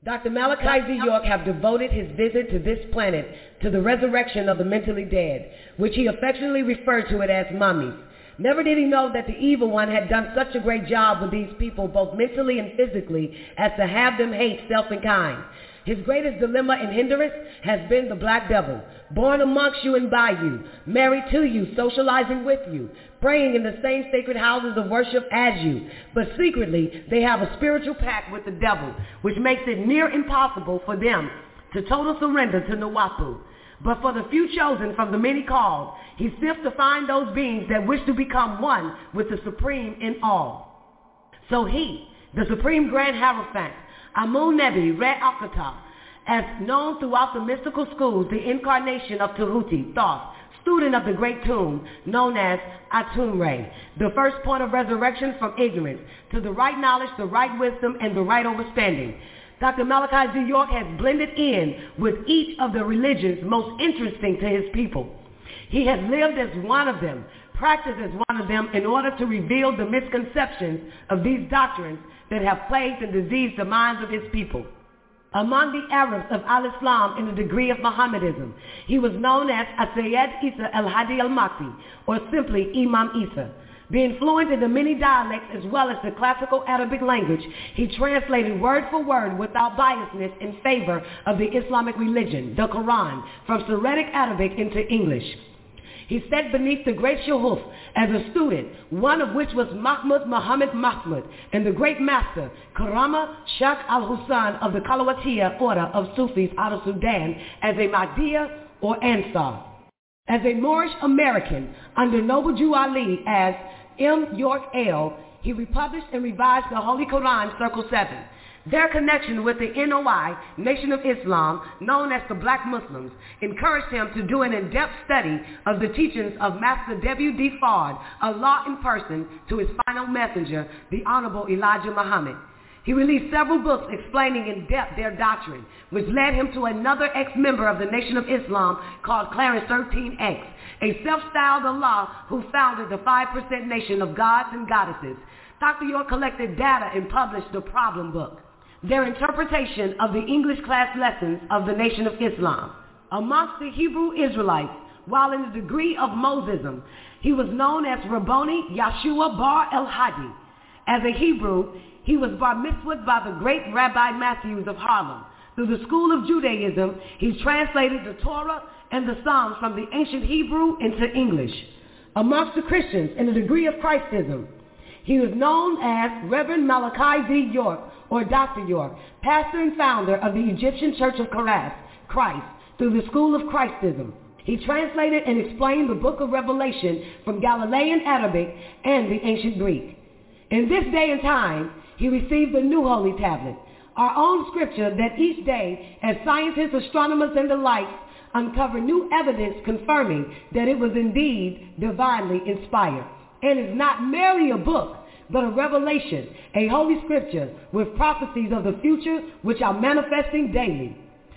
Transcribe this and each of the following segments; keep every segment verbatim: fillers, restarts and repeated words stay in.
Doctor Malachi Z. York have devoted his visit to this planet to the resurrection of the mentally dead, which he affectionately referred to it as mummies. Never did he know that the evil one had done such a great job with these people, both mentally and physically, as to have them hate self and kind. His greatest dilemma and hindrance has been the black devil, born amongst you and by you, married to you, socializing with you, praying in the same sacred houses of worship as you. But secretly, they have a spiritual pact with the devil, which makes it near impossible for them to total surrender to Nuwaupu. But for the few chosen from the many called, he sifts to find those beings that wish to become one with the Supreme in all. So he, the Supreme Grand Hierophant, Amun Nebi Re Akata, as known throughout the mystical schools, the incarnation of Tahuti, Thoth, student of the great tomb, known as Atum-Re, the first point of resurrection from ignorance, to the right knowledge, the right wisdom, and the right understanding. Doctor Malachi Z. York has blended in with each of the religions most interesting to his people. He has lived as one of them, practiced as one of them in order to reveal the misconceptions of these doctrines that have plagued and diseased the minds of his people. Among the Arabs of Al-Islam in the degree of Mohammedism, he was known as Sayyid Isa al-Hadi al-Makti, or simply Imam Isa. Being fluent in the many dialects as well as the classical Arabic language, he translated word for word without biasness in favor of the Islamic religion, the Quran, from Syriac Arabic into English. He sat beneath the great Shuhuf as a student, one of which was Mahmud Muhammad Mahmud, and the great master, Karama Shah al-Hussein of the Kalawatiya order of Sufis out of Sudan as a Mahdiya or Ansar. As a Moorish American under Noble Jew Ali as M. York L., he republished and revised the Holy Quran, Circle seven. Their connection with the N O I, Nation of Islam, known as the Black Muslims, encouraged him to do an in-depth study of the teachings of Master W D Fard, Allah in person, to his final messenger, the Honorable Elijah Muhammad. He released several books explaining in depth their doctrine, which led him to another ex-member of the Nation of Islam called Clarence thirteen X, a self-styled Allah who founded the five percent Nation of Gods and Goddesses. Doctor York collected data and published the Problem Book, their interpretation of the English class lessons of the Nation of Islam. Amongst the Hebrew Israelites, while in the degree of Mosism, he was known as Rabboni Yeshua Bar el-Hadi. As a Hebrew, he was bar mitzvahed by the great Rabbi Matthews of Harlem. Through the school of Judaism, he translated the Torah and the Psalms from the ancient Hebrew into English. Amongst the Christians in the degree of Christism, he was known as Reverend Malachi Z. York, or Doctor York, pastor and founder of the Egyptian Church of Christ, through the school of Christism. He translated and explained the book of Revelation from Galilean Arabic and the ancient Greek. In this day and time, he received the new Holy Tablet, our own scripture that each day, as scientists, astronomers, and the like, uncover new evidence confirming that it was indeed divinely inspired, and is not merely a book, but a revelation, a holy scripture with prophecies of the future which are manifesting daily.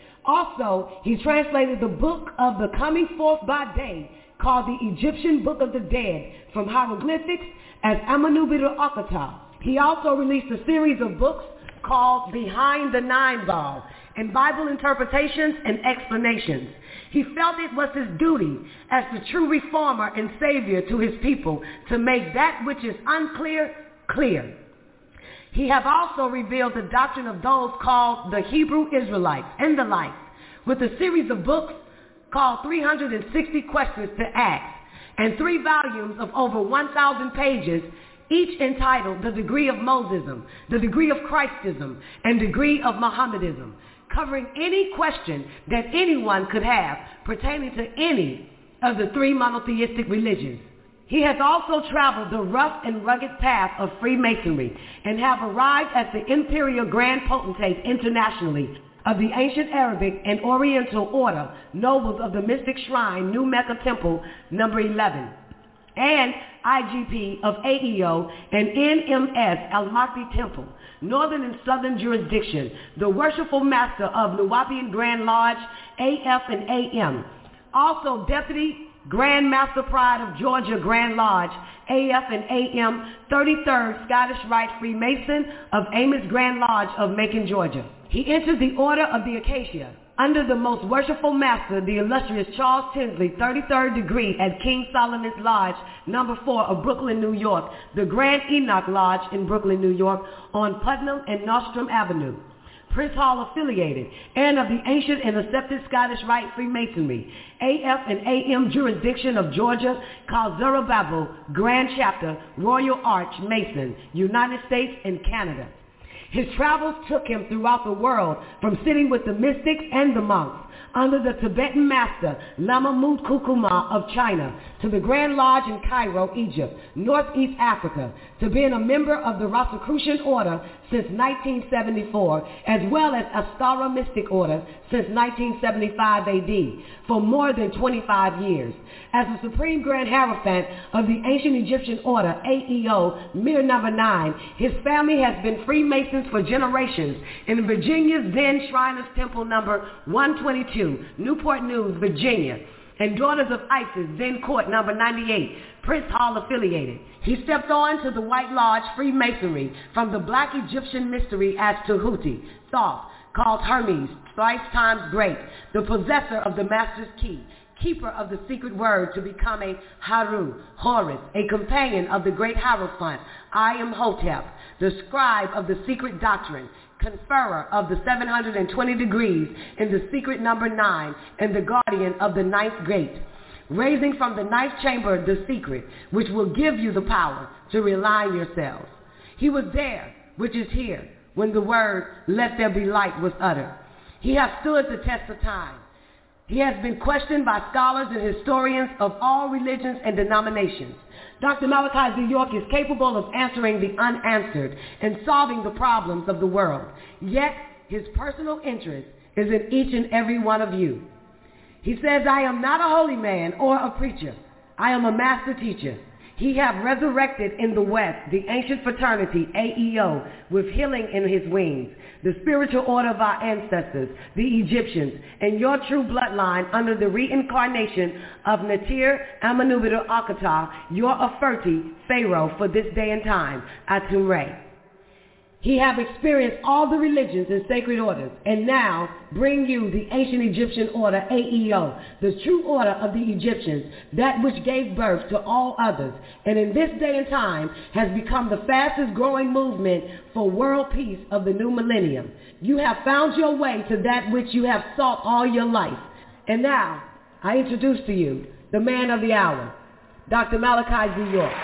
Also, he translated the book of the coming forth by day, called the Egyptian Book of the Dead, from hieroglyphics as Amenubitu Akata. He also released a series of books called Behind the Nine Ball, and Bible interpretations and explanations. He felt it was his duty as the true reformer and savior to his people to make that which is unclear, clear. He have also revealed the doctrine of those called the Hebrew Israelites and the like, with a series of books called three hundred sixty Questions to Ask, and three volumes of over one thousand pages, each entitled The Degree of Mosism, The Degree of Christism, and Degree of Mohammedism, covering any question that anyone could have pertaining to any of the three monotheistic religions. He has also traveled the rough and rugged path of Freemasonry and have arrived as the Imperial Grand Potentate internationally of the ancient Arabic and Oriental Order, Nobles of the Mystic Shrine, New Mecca Temple, number eleven, and I G P of A E O and N M S Al-Makti Temple, Northern and Southern Jurisdiction, the Worshipful Master of Nuwaubian Grand Lodge, A F and A M, also Deputy Grand Master Pride of Georgia Grand Lodge, A F and A M, thirty-third Scottish Rite Freemason of Amos Grand Lodge of Macon, Georgia. He entered the Order of the Acacia under the most worshipful master, the illustrious Charles Tinsley, thirty-third degree at King Solomon's Lodge, number four of Brooklyn, New York, the Grand Enoch Lodge in Brooklyn, New York, on Putnam and Nostrum Avenue. Prince Hall affiliated, and of the ancient and accepted Scottish Rite Freemasonry, A F and A M jurisdiction of Georgia, called Zerubbabel, Grand Chapter, Royal Arch, Mason, United States and Canada. His travels took him throughout the world, from sitting with the mystics and the monks, under the Tibetan master Lama Mut Kukuma of China, to the Grand Lodge in Cairo, Egypt, Northeast Africa, to being a member of the Rosicrucian Order since nineteen seventy-four, as well as Astara Mystic Order since nineteen seventy-five A D, for more than twenty-five years. As the Supreme Grand Hierophant of the Ancient Egyptian Order, A E O, Mir number nine, his family has been Freemasons for generations in Virginia's then Shriners Temple number one twenty-two, Newport News, Virginia, and Daughters of Isis, then Court number ninety-eight, Prince Hall affiliated. He stepped on to the White Lodge Freemasonry from the Black Egyptian mystery as Tahuti, Thoth, called Hermes, thrice times great, the possessor of the master's key, keeper of the secret word, to become a Haru, Horus, a companion of the great Hierophant, I am Hotep, the scribe of the secret doctrine, conferrer of the seven hundred twenty degrees in the secret number nine, and the guardian of the ninth gate, raising from the ninth chamber the secret, which will give you the power to realign yourselves. He was there, which is here, when the word, let there be light, was uttered. He has stood the test of time. He has been questioned by scholars and historians of all religions and denominations. Doctor Malachi Z. York is capable of answering the unanswered and solving the problems of the world. Yet, his personal interest is in each and every one of you. He says, I am not a holy man or a preacher. I am a master teacher. He have resurrected in the West the ancient fraternity, A E O, with healing in his wings, the spiritual order of our ancestors, the Egyptians, and your true bloodline under the reincarnation of Natir Amenubitu Akata, your Aferti, Pharaoh, for this day and time, Atum-Re. He have experienced all the religions and sacred orders, and now bring you the ancient Egyptian order, A E O, the true order of the Egyptians, that which gave birth to all others, and in this day and time has become the fastest growing movement for world peace of the new millennium. You have found your way to that which you have sought all your life. And now, I introduce to you the man of the hour, Doctor Malachi Z. York.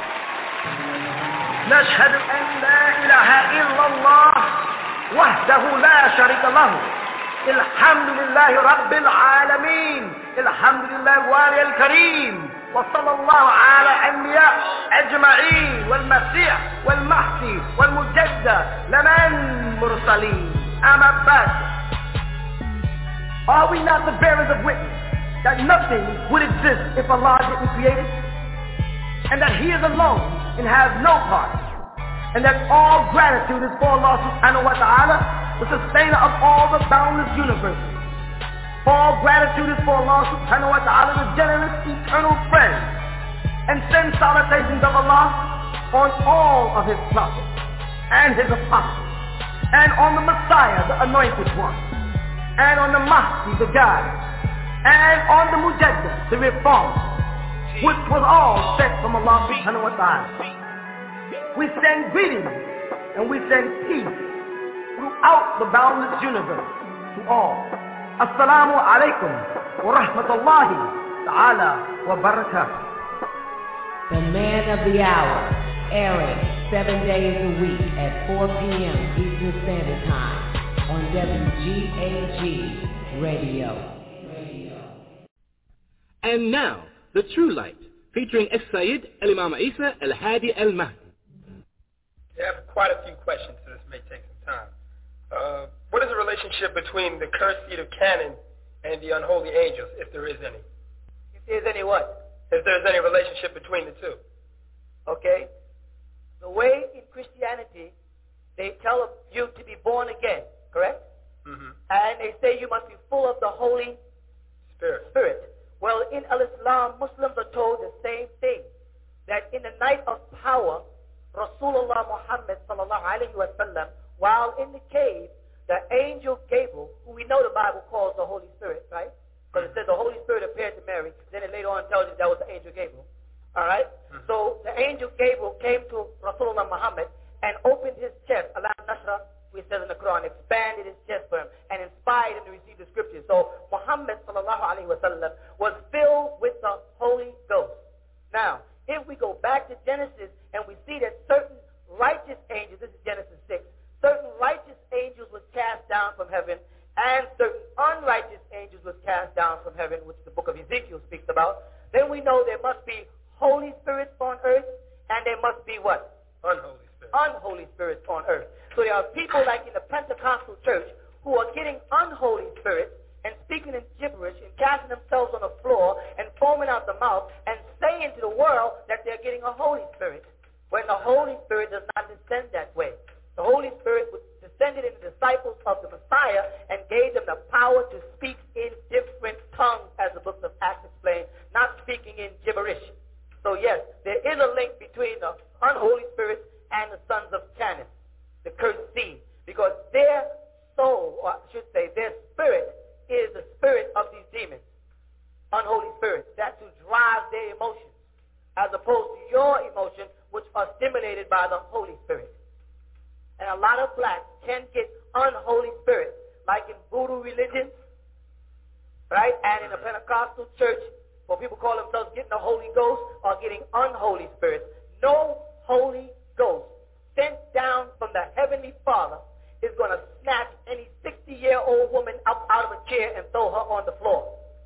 نشهد أن لا إله إلا الله وحده لا شريك له الحمد لله رب العالمين الحمد لله الوالي الكريم وصلى الله على الأنبياء أجمعين والمسيح والمهدي والمجدد لمن مرسلين أما بعد. Are we not the bearers of witness that nothing would exist if Allah didn't create it, and that He is alone and has no part, and that all gratitude is for Allah subhanahu wa ta'ala, the sustainer of all the boundless universes. All gratitude is for Allah subhanahu wa ta'ala, the generous eternal friend, and send salutations of Allah on all of His prophets and His apostles, and on the Messiah, the anointed one, and on the Mahdi, the guide, and on the Mujaddid, the reformer, which was all sent from Allah subhanahu wa ta'ala. We send greetings and we send peace throughout the boundless universe to all. Assalamu alaikum wa rahmatullahi ta'ala wa barakatuh. The man of the hour, airing seven days a week at four p.m. Eastern Standard Time on W G A G Radio. And now, The True Light, featuring Ex-Sayyid Al-Imam Isa Al-Hadi Al-Mahdi. I have quite a few questions, so this may take some time. Uh, what is the relationship between the cursed seed of Canaan and the unholy angels, if there is any? If there's any what? If there's any relationship between the two. Okay. The way in Christianity, they tell you to be born again, correct? Mm-hmm. And they say you must be full of the Holy Spirit. Spirit. Well, in Al-Islam, Muslims are told the same thing, that in the night of power, Rasulullah Muhammad sallallahu alayhi wa sallam, while in the cave, the angel Gabriel, who we know the Bible calls the Holy Spirit, right? Because it says the Holy Spirit appeared to Mary. Then it later on tells you that was the angel Gabriel. All right? Mm-hmm. So the angel Gabriel came to Rasulullah Muhammad and opened his chest, Allah Nashra, we says in the Quran, expanded his chest for him and inspired him to receive the scriptures. So Muhammad sallallahu alaihi wasallam was filled with the Holy Ghost. Now, if we go back to Genesis and we see that certain righteous angels, this is Genesis six, certain righteous angels was cast down from heaven and certain unrighteous angels was cast down from heaven, which the book of Ezekiel speaks about, then we know there must be Holy Spirits on earth and there must be what? Unholy spirits. Unholy spirits on earth. So there are people like in the Pentecostal church who are getting unholy spirits and speaking in gibberish and casting themselves on the floor and foaming out the mouth and saying to the world that they're getting a Holy Spirit, when the Holy Spirit does not descend that way. The Holy Spirit descended in the disciples of the Messiah and gave them the power to speak in different tongues, as the book of Acts explains, not speaking in gibberish. So yes, there is a link between the unholy spirits and the sons of Canaan, the cursed seed, because their soul, or I should say their spirit, is the spirit of these demons, unholy spirits, that to drive their emotions, as opposed to your emotions, which are stimulated by the Holy Spirit. And a lot of blacks can get unholy spirits, like in voodoo religion, right, and in the Pentecostal church, where people call themselves getting the Holy Ghost or getting unholy spirits. No Holy Ghost sent down from the Heavenly Father is going to snatch any sixty-year-old woman up out of a chair and throw her on the floor.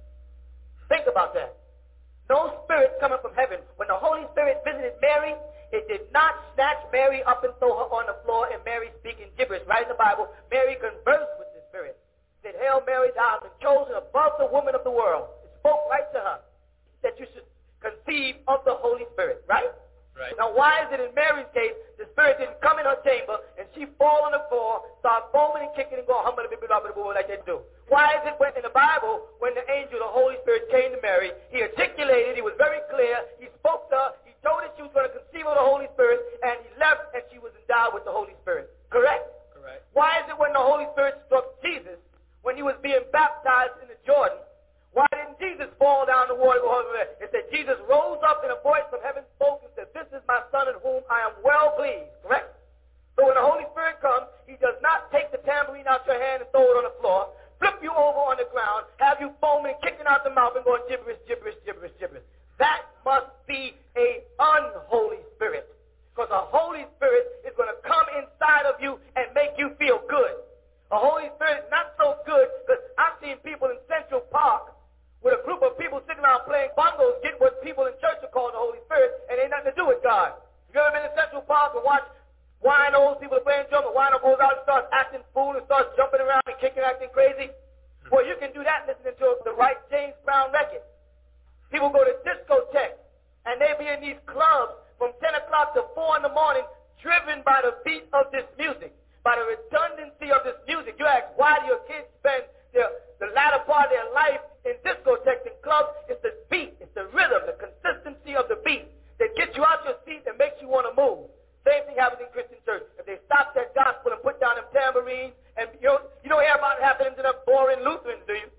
Think about that. No spirit coming from heaven. When the Holy Spirit visited Mary, it did not snatch Mary up and throw her on the floor and Mary speaking gibberish. Right in the Bible, Mary conversed with the Spirit. Said, Hail Mary, thou hast been chosen above the women of the world. It spoke right to her that you should conceive of the Holy Spirit, right? Right. Now, why is it in Mary's case, the Spirit didn't come in her chamber and she fall on the floor, start foaming and kicking and going, humble, like they do? Why is it when in the Bible, when the angel, the Holy Spirit came to Mary, he articulated, he was very clear, he spoke to her, he told her she was going to conceive of the Holy Spirit, and he left and she was endowed with the Holy Spirit. Correct? Correct. Why is it when the Holy Spirit struck Jesus, when he was being baptized in the Jordan, why didn't Jesus fall down the water? It said Jesus rose up and a voice from heaven spoke and said, this is my son in whom I am well pleased. Correct? So when the Holy Spirit comes, he does not take the tambourine out your hand and throw it on the floor, flip you over on the ground, have you foaming and kicking out the mouth and going gibberish, gibberish, gibberish, gibberish. That must be an unholy spirit. Because a Holy Spirit is going to come inside of you and make you feel good. A Holy Spirit is not so good because I've seen people in Central Park with a group of people sitting around playing bongos, get what people in church are called the Holy Spirit, and ain't nothing to do with God. You ever been in Central Park and watch winos, people playing drums, and wino goes out and starts acting fool and starts jumping around and kicking, acting crazy? Well, you can do that listening to the right James Brown record. People go to discotheques, and they be in these clubs from ten o'clock to four in the morning, driven by the beat of this music, by the redundancy of this music. You ask, why do your kids spend their, the latter part of their life in discotheques and clubs? It's the beat, it's the rhythm, the consistency of the beat that gets you out your seat and makes you want to move. Same thing happens in Christian church. If they stop that gospel and put down them tambourines, and you don't, you don't hear about it happening to them boring Lutherans, do you?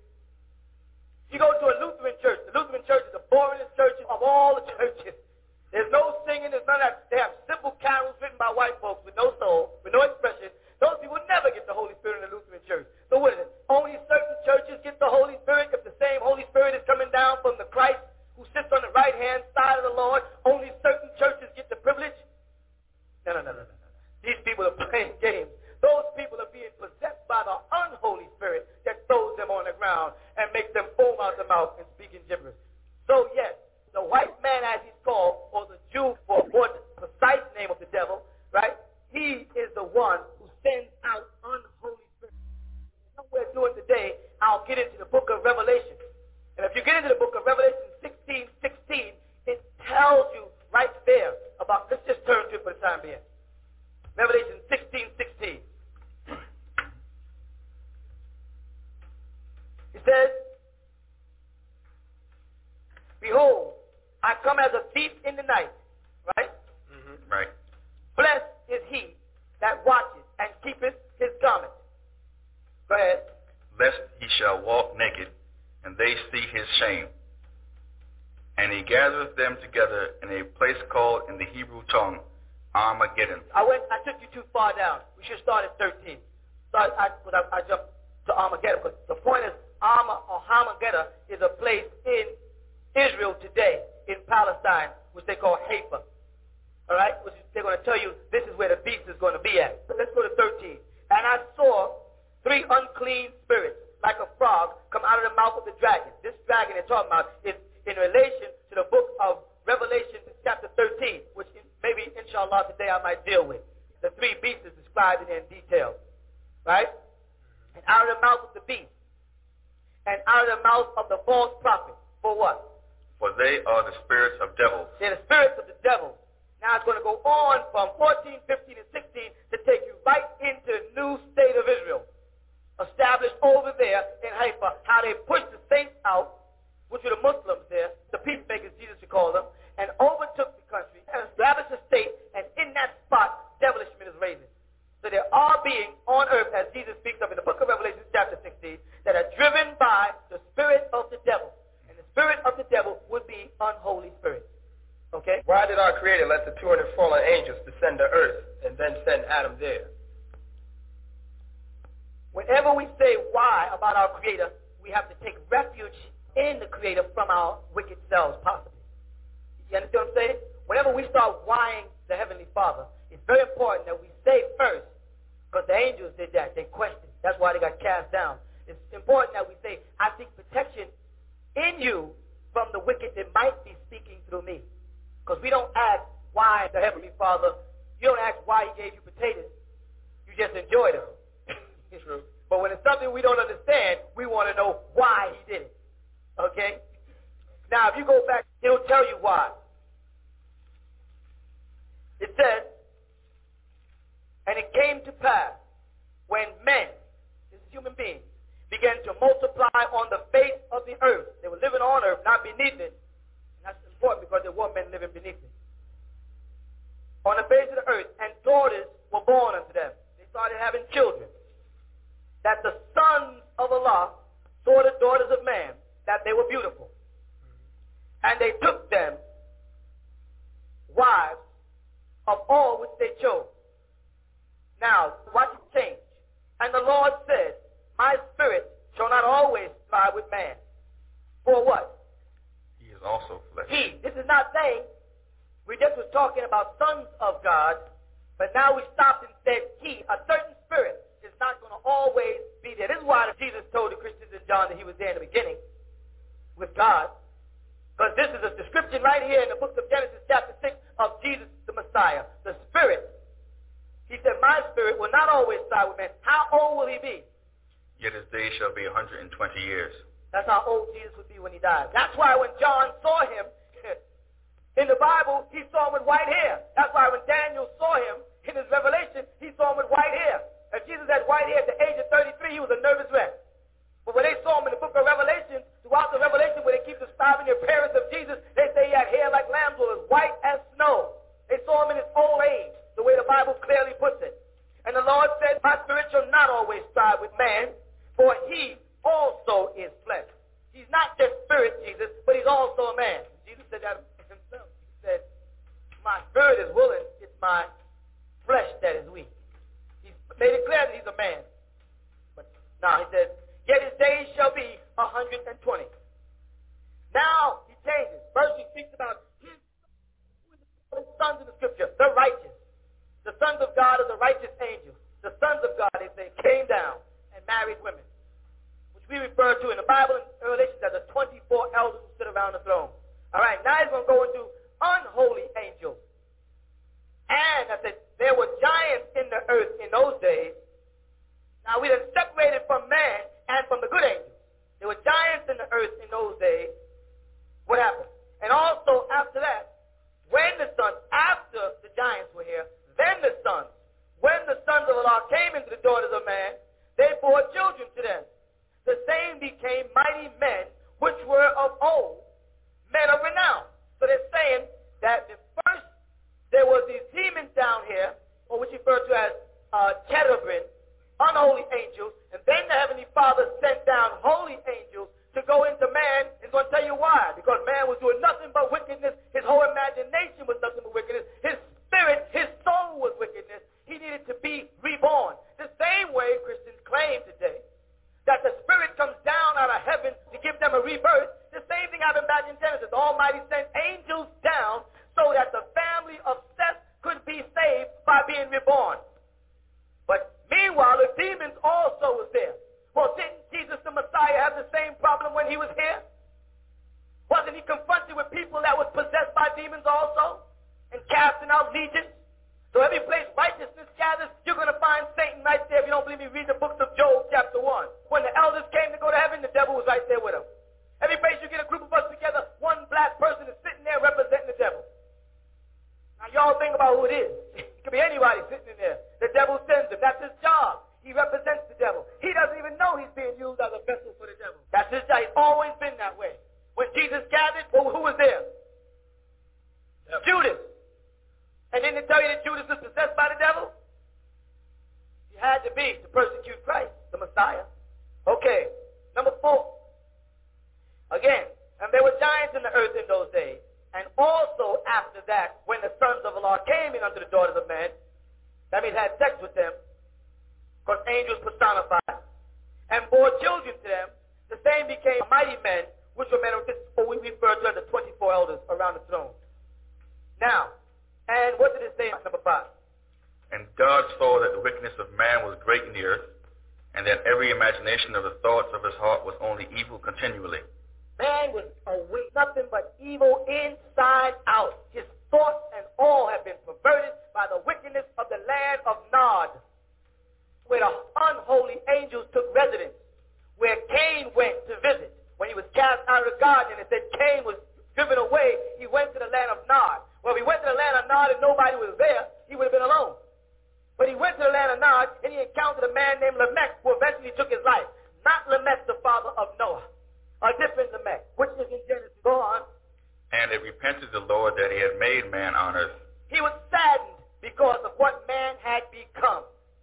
You go to a Lutheran church. The Lutheran church is the boringest church of all the churches. There's no singing, there's none of that. They have simple carols written by white folks with no soul, with no expression. Those people never get the Holy Spirit in the Lutheran church. So what is it? Only certain churches get the Holy Spirit. If the same Holy Spirit is coming down from the Christ who sits on the right-hand side of the Lord, only certain churches get the privilege? No, no, no, no, no. These people are playing games. Those people are being possessed by the unholy spirit that throws them on the ground and makes them foam out the mouth and speak in gibberish. So yes, the white man, as he's called, or the Jew, or, or the precise name of the devil, right? He is the one who sends out unholy spirits. Somewhere during the day, I'll get into the book of Revelation. And if you get into the book of Revelation sixteen sixteen, it tells you right there about, let's just turn to it for the time being. Revelation sixteen sixteen. He says, behold, I come as a thief in the night. Right? Mm-hmm. Right. Blessed is he that watches and keepeth his garment, he shall walk naked, and they see his shame. And he gathereth them together in a place called in the Hebrew tongue Armageddon. I went. I took you too far down. We should start at thirteen. So I, I, I, I jumped to Armageddon because the point is, Arma or Armageddon is a place in Israel today, in Palestine, which they call Haifa. All right, which is, they're going to tell you this is where the beast is going to be at. So let's go to thirteen. And I saw three unclean spirits, like a frog, come out of the mouth of the dragon. This dragon they're talking about is in relation to the book of Revelation chapter thirteen, which maybe, inshallah, today I might deal with. The three beasts is described in detail. Right? And out of the mouth of the beast, and out of the mouth of the false prophet. For what? For they are the spirits of devils. They're the spirits of the devil. Now it's going to go on from fourteen, fifteen, and sixteen to take you right into the new state of Israel, established over there in Haifa, how they pushed the saints out, which were the Muslims there, the peacemakers, Jesus would call them, and overtook the country and established a state, and in that spot, devilishment is raising. So there are beings on earth, as Jesus speaks of in the book of Revelation chapter sixteen, that are driven by the spirit of the devil. And the spirit of the devil would be unholy spirits. Okay? Why did our Creator let the two hundred fallen angels descend to earth and then send Adam there? Whenever we say why about our Creator, we have to take refuge in the Creator from our wicked selves, possibly. You understand what I'm saying? Whenever we start whying the Heavenly Father, it's very important that we say first, because the angels did that. They questioned. That's why they got cast down. It's important that we say, I seek protection in you from the wicked that might be speaking through me. Because we don't ask why the Heavenly Father, you don't ask why he gave you potatoes. You just enjoy them. True. But when it's something we don't understand, we want to know why he did it. Okay? Now, if you go back, it'll tell you why. It says, and it came to pass when men, this is human beings, began to multiply on the face of the earth. They were living on earth, not beneath it. And that's important because there were men living beneath it. On the face of the earth, and daughters were born unto them. They started having children. That the sons of Allah saw the daughters of man, that they were beautiful. And they took them wives of all which they chose. Now, watch it change. And the Lord said, my spirit shall not always lie with man. For what? He is also flesh. He. This is not saying, we just was talking about sons of God, but now we stopped and said he, a certain spirit, is not going to always be there. This is why Jesus told the Christians in John that he was there in the beginning with God. Because this is a description right here in the book of Genesis chapter six of Jesus the Messiah, the Spirit. He said, my spirit will not always side with man. How old will he be? Yet his days shall be one hundred twenty years. That's how old Jesus would be when he died. That's why when John saw him, in the Bible, he saw him with white hair. That's why when Daniel saw him in his revelation, he saw him with white hair. If Jesus had white hair at the age of thirty-three, he was a nervous wreck. But when they saw him in the book of Revelation, throughout the Revelation, where they keep describing the appearance of Jesus, they say he had hair like lamb's wool, as white as snow. They saw him in his old age, the way the Bible clearly puts it. And the Lord said, my spirit shall not always strive with man, for he also is flesh. He's not just spirit, Jesus, but he's also a man. Jesus said that himself. He said, my spirit is willing, it's my flesh that is weak. He made it clear that he's a man. But now he says, yet his days shall be one hundred twenty. Now he changes. First he speaks about his sons in the scripture, the righteous. The sons of God are the righteous angels. The sons of God, they say, came down and married women, which we refer to in the Bible and Revelation as the twenty-four elders who sit around the throne. All right, now he's going to go into unholy angels. And I said, there were giants in the earth in those days. Now we are separated from man and from the good angels. There were giants in the earth in those days. What happened? And also after that, when the sons, after the giants were here, then the sons, when the sons of Allah came into the daughters of man, they bore children to them. The same became mighty men, which were of old, men of renown. So they're saying that the first, there was these demons down here, or which referred to as uh, cherubim, unholy angels, and then the Heavenly Father sent down when he was here? Wasn't he confronted with people that was possessed by demons also and casting out legions? So every place righteousness gathers, you're going to find Satan right there. If you don't believe me, read the books of Job chapter one. When the elders came to go to heaven, the devil was right there with them. Every place you get a group of us together, one black person is sitting there representing the devil. Now y'all think about who it is. It could be anybody sitting in there. The devil sends him. That's his job. He represents the devil. He doesn't even know he's being used as a vessel for the devil. That's his job. He's always been that way. When Jesus gathered, well, who was there? Yep. Judas. And didn't it tell you that Judas was possessed by the devil? He had to be to persecute Christ, the Messiah. Okay, number four. Again, and there were giants in the earth in those days. And also after that, when the sons of Allah came in unto the daughters of men, that means had sex with them, because angels personified, and bore children to them, the same became mighty men, which were men of this, or we refer to as the twenty-four elders around the throne. Now, and what did it say in number five? And God saw that the wickedness of man was great in the earth, and that every imagination of the thoughts of his heart was only evil continually. Man was away, nothing but evil inside out. His thoughts and all have been perverted by the wickedness of the land of Nod, where the unholy angels took residence, where Cain went to visit. When he was cast out of the garden, and it said Cain was driven away, he went to the land of Nod. Well, if he went to the land of Nod and nobody was there, he would have been alone. But he went to the land of Nod, and he encountered a man named Lamech, who eventually took his life. Not Lamech, the father of Noah. A different Lamech, which is in Genesis. Go on. And it repented the Lord that he had made man on earth. He was saddened because of what man had become.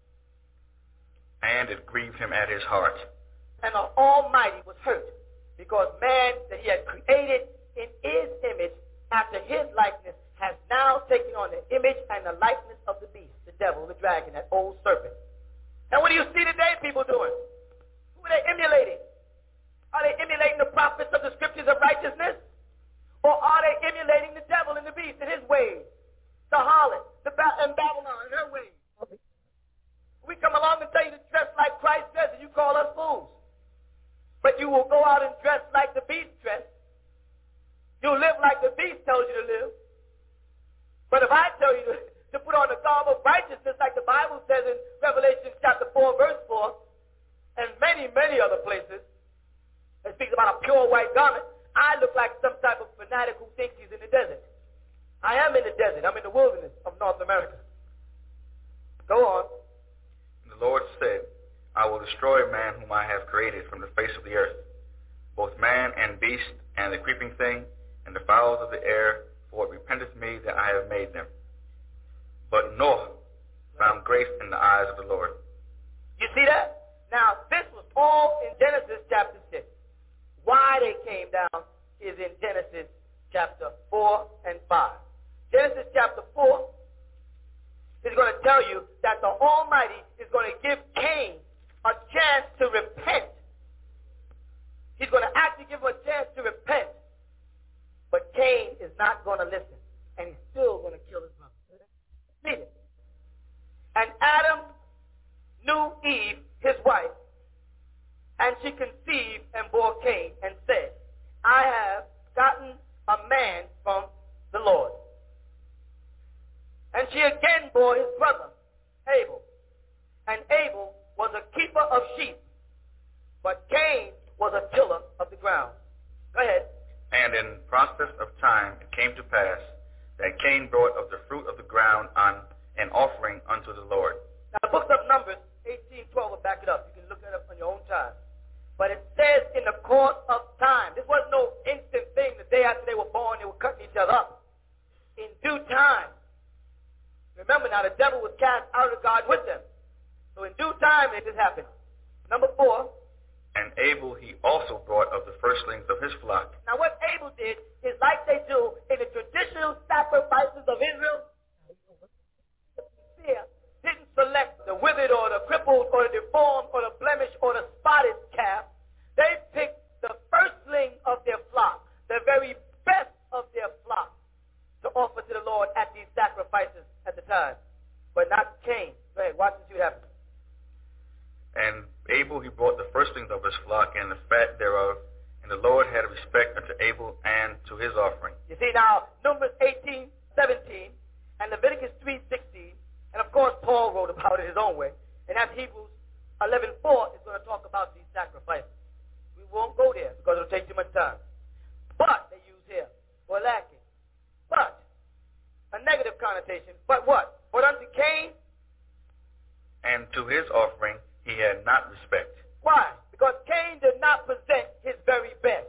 And it grieved him at his heart. And the Almighty was hurt, because man that he had created in his image, after his likeness, has now taken on the image and the likeness of the beast, the devil, the dragon, that old serpent. And what do you see today people doing? Who are they emulating? Are they emulating the prophets of the scriptures of righteousness? Or are they emulating the devil and the beast in his ways? The harlot, the ba- and Babylon in her ways. We come along and tell you to dress like Christ dressed, and you call us fools. But you will go out and dress like the beast dressed. You'll live like the beast tells you to live. But if I tell you to, to put on the garb of righteousness, like the Bible says in Revelation chapter four, verse four, and many, many other places, it speaks about a pure white garment, I look like some type of fanatic who thinks he's in the desert. I am in the desert. I'm in the wilderness of North America. Go on. And the Lord said, I will destroy man whom I have created from the face of the earth, both man and beast, and the creeping thing, and the fowls of the air, for it repenteth me that I have made them. But Noah found grace in the eyes of the Lord. You see that? Now, this was all in Genesis chapter six. Why they came down is in Genesis chapter four and five. Genesis chapter four is going to tell you that the Almighty is going to give Cain a chance to repent. He's going to actually give him a chance to repent. But Cain is not going to listen. And he's still going to kill his brother. Read it. And Adam knew Eve, his wife, and she conceived and bore Cain, and said, I have gotten a man from the Lord. And she again bore his brother, Abel. And Abel was a keeper of sheep, but Cain was a tiller of the ground. Go ahead. And in process of time it came to pass that Cain brought of the fruit of the ground on an offering unto the Lord. Now the books of Numbers, eighteen twelve, will back it up. You can look it up on your own time. But it says in the course of time. This wasn't no instant thing. The day after they were born, they were cutting each other up. In due time. Remember now, the devil was cast out of the garden with them. So in due time, it just happened. Number four. And Abel he also brought of the firstlings of his flock. Now what Abel did is like they do in the traditional sacrifices of Israel. Fear didn't select the withered or the crippled or the deformed or the blemished or the spotted calf. They picked the firstling of their flock, the very best of their flock, to offer to the Lord at these sacrifices at the time. But not Cain. Go ahead, watch and see what happens. And Abel he brought the firstlings of his flock and the fat thereof, and the respect unto Abel and to his offering. You see now, Numbers eighteen, seventeen, and Leviticus three, sixteen, and of course Paul wrote about it his own way, and that's Hebrews eleven, four is going to talk about these sacrifices. We won't go there because it'll take too much time. But, they use here, for lacking. But, a negative connotation, but what? But unto Cain, and to his offering he had not respect. Why? Because Cain did not present his very best.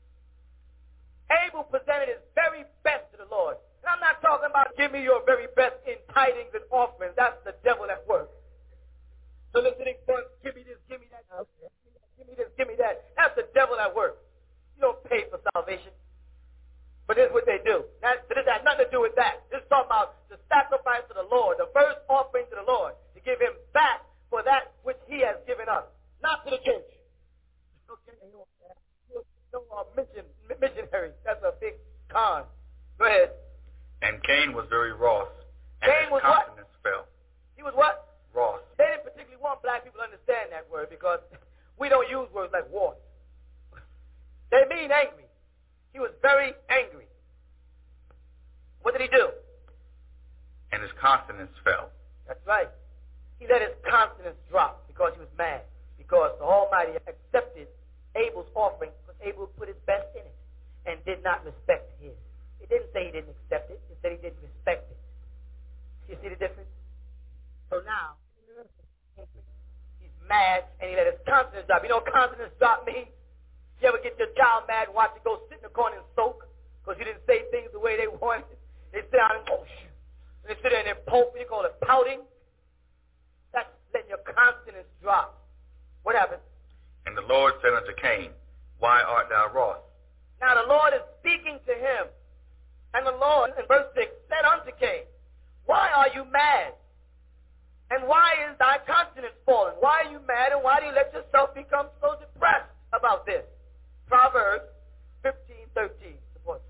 Abel presented his very best to the Lord. And I'm not talking about give me your very best in tithings and offerings. That's the devil at work. So listen to these boys, give me this, give me that, give me this, give me that. That's the devil at work. You don't pay for salvation. But this is what they do. That, this has nothing to do with that. This is talking about the sacrifice to the Lord, the first offering to the Lord, to give him back for that which he has given us, not to the church. Okay, no, no uh, mission, missionary. That's a big con. Go ahead. And Cain was very wroth, and Cain his was countenance what? fell. He was what? Wroth. They didn't particularly want black people to understand that word because we don't use words like wrath. They mean angry. He was very angry. What did he do? And his countenance fell. That's right. He let his countenance drop because he was mad. Because the Almighty accepted Abel's offering because Abel put his best in it and did not respect his. It didn't say he didn't accept it. It said he didn't respect it. You see the difference? So now, he's mad and he let his countenance drop. You know what countenance drop means? You ever get your child mad and watch it go sit in the corner and soak because you didn't say things the way they wanted? They sit down and go, shh. And they sit there and they're poking. You call it pouting. That's letting your countenance drop. What happened? And the Lord said unto Cain, why art thou wroth? Now the Lord is speaking to him. And the Lord, in verse six, said unto Cain, why are you mad? And why is thy countenance fallen? Why are you mad and why do you let yourself become so depressed about this? Proverbs fifteen, thirteen. Support.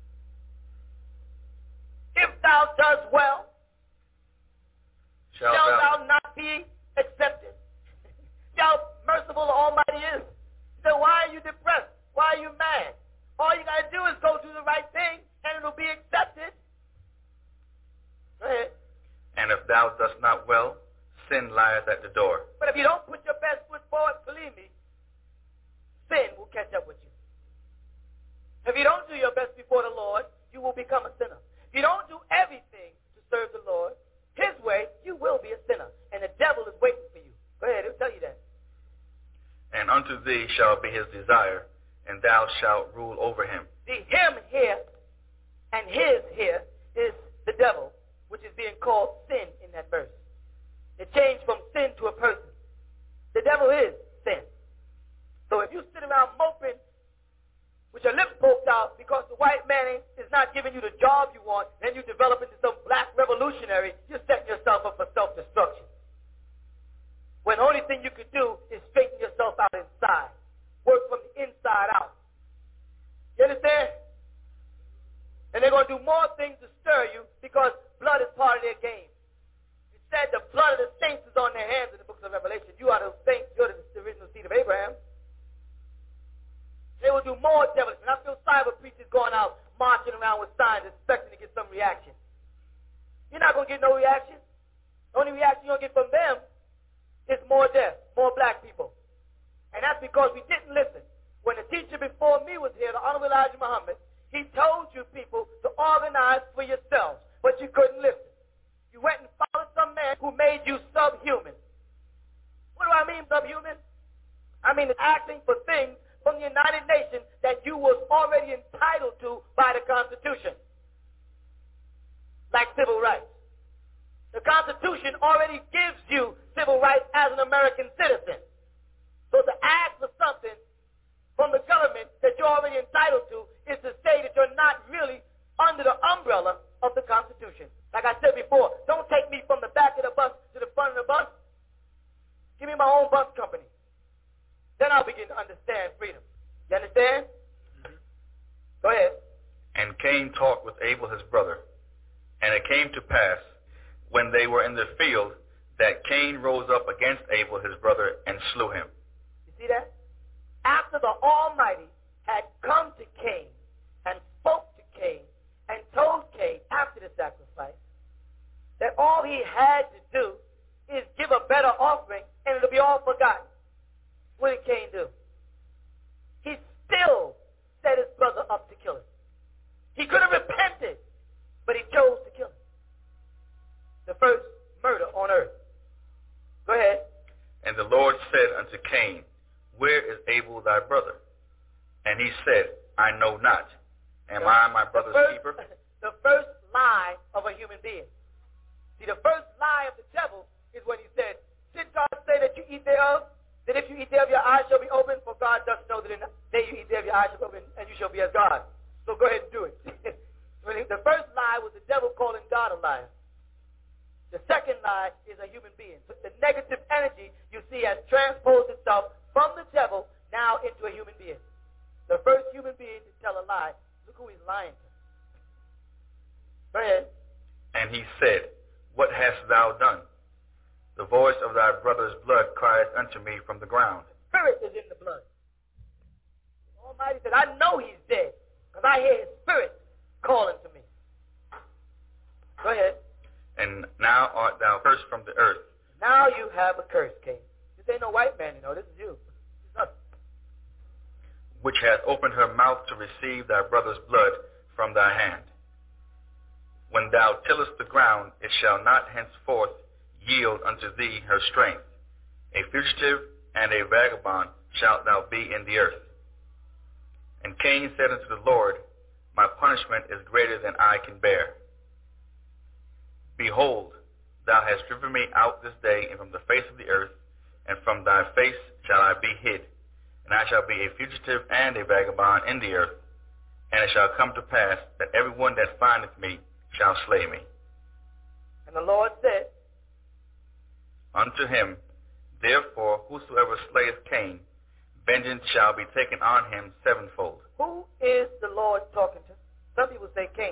If thou dost well, shall, shall thou, thou not be accepted? See how merciful the Almighty is. So why are you depressed? Why are you mad? All you got to do is go do the right thing and it'll be accepted. Go ahead. And if thou dost not well, sin lieth at the door. But if you don't put your best foot forward, believe me, sin will catch up with you. If you don't do your best before the Lord, you will become a sinner. If you don't do everything to serve the Lord his way, you will be a sinner. And the devil is waiting for you. Go ahead, he'll tell you that. And unto thee shall be his desire, and thou shalt rule over him. See, him here and his here is the devil, which is being called sin in that verse. It changed from sin to a person. The devil is sin. So if you sit around moping with your lips poked out because the white man is not giving you the job you want, then you develop into some black revolutionary, you're setting yourself up for self-destruction. When the only thing you could do is straighten yourself out inside. Work from the inside out. You understand? And they're going to do more things to stir you because blood is part of their game. It said the blood of the saints is on their hands in the books of Revelation. You are the saints. You're the original seed of Abraham. They will do more devilish. And I feel cyber preachers going out marching around with signs expecting to get some reaction. You're not going to get no reaction. The only reaction you're going to get from them is more death, more black people. And that's because we didn't listen. When the teacher before me was here, the Honorable Elijah Muhammad, he told you people to organize for yourselves, but you couldn't listen. You went and followed some man who made you subhuman. What do I mean subhuman? I mean asking for things from the United Nations that you was already entitled to by the Constitution, like civil rights. The Constitution already gives you civil rights as an American citizen. So to ask for something from the government that you're already entitled to is to say that you're not really under the umbrella of the Constitution. Like I said before, don't take me from the back of the bus to the front of the bus. Give me my own bus company. Then I'll begin to understand freedom. You understand? Mm-hmm. Go ahead. And Cain talked with Abel his brother. And it came to pass, when they were in the field, that Cain rose up against Abel his brother and slew him. You see that? After the Almighty had come Abel thy brother? And he said, I know not. Am the, I my brother's the first, keeper? The first lie of a human being. See, the first lie of the devil is when he said, did God say that you eat thereof? That if you eat thereof, your eyes shall be open? For God does know that in the day you eat thereof, your eyes shall be open, and you shall be as God. So go ahead and do it. The first lie was the devil calling God a liar. The second lie is a human being. So the negative energy you see has transposed itself from the devil now into a human being. The first human being to tell a lie, look who he's lying to. Go ahead. And he said, what hast thou done? The voice of thy brother's blood crieth unto me from the ground. Spirit is in the blood. The Almighty said, I know he's dead, because I hear his spirit calling to me. Go ahead. And now art thou cursed from the earth. Now you have a curse, King. This ain't no white man, you know. This is you. This is us. Which hath opened her mouth to receive thy brother's blood from thy hand. When thou tillest the ground, it shall not henceforth yield unto thee her strength. A fugitive and a vagabond shalt thou be in the earth. And Cain said unto the Lord, my punishment is greater than I can bear. Behold, thou hast driven me out this day and from the face of the earth, and from thy face shall I be hid. And I shall be a fugitive and a vagabond in the earth. And it shall come to pass that every one that findeth me shall slay me. And the Lord said unto him, therefore whosoever slayeth Cain, vengeance shall be taken on him sevenfold. Who is the Lord talking to? Some people say Cain.